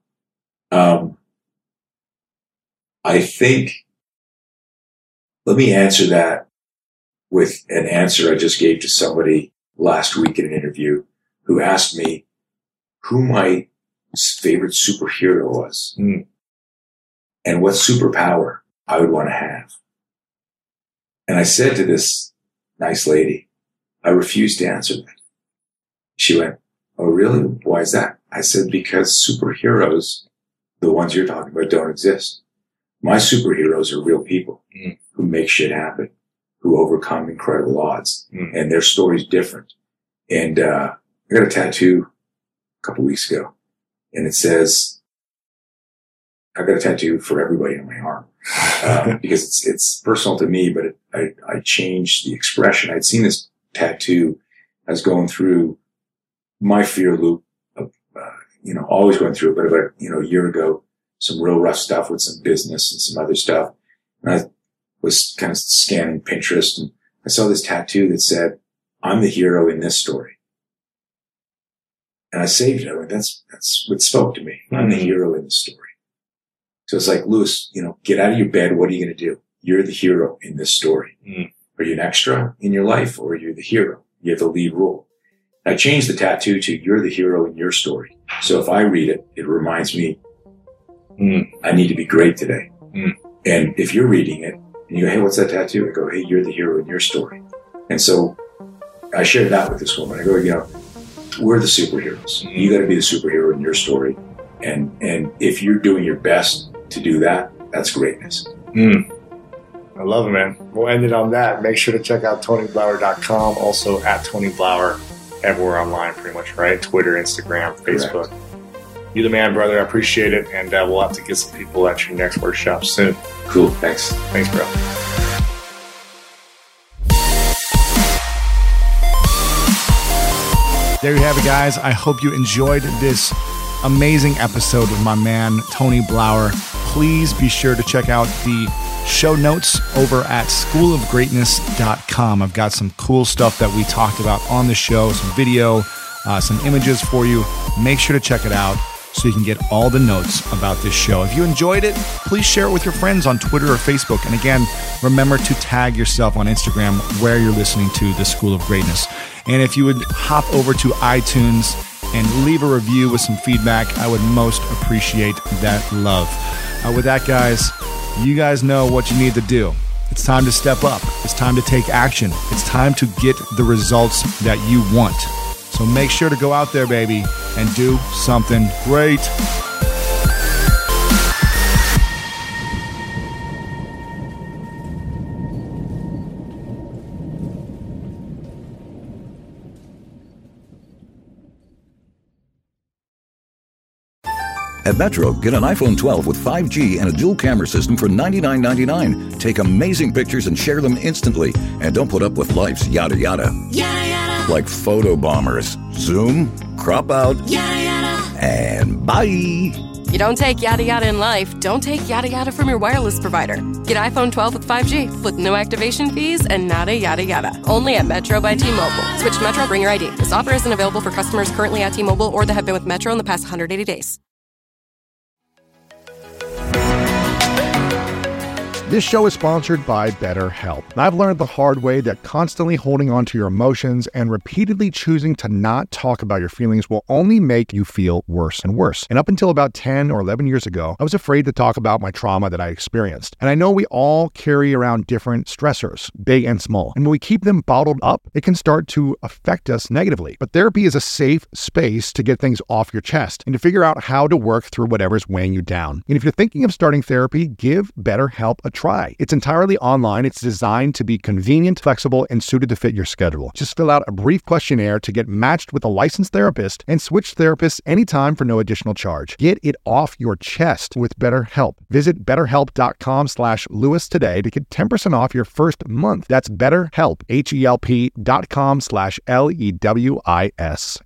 I think, let me answer that with an answer I just gave to somebody last week in an interview who asked me who my favorite superhero was and what superpower I would want to have. And I said to this nice lady, I refused to answer that. She went, "Oh, really? Why is that?" I said, because superheroes, the ones you're talking about, don't exist. My superheroes are real people who make shit happen, who overcome incredible odds, and their story's different. And I got a tattoo a couple weeks ago, and it says, I got a tattoo for everybody on my arm because it's personal to me, but I changed the expression. I'd seen this tattoo. I was going through my fear loop of, always going through it, but about, a year ago, some real rough stuff with some business and some other stuff. And I was kind of scanning Pinterest and I saw this tattoo that said, "I'm the hero in this story." And I saved it. I went, that's what spoke to me. I'm the hero in the story. So it's like, Lewis, get out of your bed. What are you going to do? You're the hero in this story. Are you an extra in your life or are you the hero? You have the lead role. I changed the tattoo to "You're the hero in your story." So if I read it, it reminds me, I need to be great today. And if you're reading it and you go, "Hey, what's that tattoo?" I go, "Hey, you're the hero in your story." And so I shared that with this woman. I go, we're the superheroes. You got to be the superhero in your story. And if you're doing your best to do that, that's greatness. I love it, man. We'll end it on that. Make sure to check out TonyBlauer.com. Also at Tony Blauer everywhere online, pretty much, right? Twitter, Instagram, Facebook. Correct. You're the man, brother. I appreciate it. And we'll have to get some people at your next workshop soon. Cool. Thanks. Thanks, bro. There you have it, guys. I hope you enjoyed this amazing episode with my man, Tony Blauer. Please be sure to check out the show notes over at schoolofgreatness.com. I've got some cool stuff that we talked about on the show, some video, some images for you. Make sure to check it out so you can get all the notes about this show. If you enjoyed it, please share it with your friends on Twitter or Facebook. And again, remember to tag yourself on Instagram where you're listening to The School of Greatness. And if you would hop over to iTunes and leave a review with some feedback, I would most appreciate that love. With that, guys, you guys know what you need to do. It's time to step up. It's time to take action. It's time to get the results that you want. So make sure to go out there, baby, and do something great. At Metro, get an iPhone 12 with 5G and a dual camera system for $99.99. Take amazing pictures and share them instantly. And don't put up with life's yada yada. Yada yada. Like photo bombers. Zoom, crop out, Yada yada. and bye. You don't take yada yada in life, don't take yada yada from your wireless provider. Get iPhone 12 with 5G with no activation fees and nada yada yada. Only at Metro by T-Mobile. Switch to Metro, bring your ID. This offer isn't available for customers currently at T-Mobile or that have been with Metro in the past 180 days. This show is sponsored by BetterHelp. I've learned the hard way that constantly holding on to your emotions and repeatedly choosing to not talk about your feelings will only make you feel worse and worse. And up until about 10 or 11 years ago, I was afraid to talk about my trauma that I experienced. And I know we all carry around different stressors, big and small. And when we keep them bottled up, it can start to affect us negatively. But therapy is a safe space to get things off your chest and to figure out how to work through whatever's weighing you down. And if you're thinking of starting therapy, give BetterHelp a try. It's entirely online. It's designed to be convenient, flexible, and suited to fit your schedule. Just fill out a brief questionnaire to get matched with a licensed therapist and switch therapists anytime for no additional charge. Get it off your chest with BetterHelp. Visit BetterHelp.com/Lewis today to get 10% off your first month. That's BetterHelp, HELP.com/LEWIS.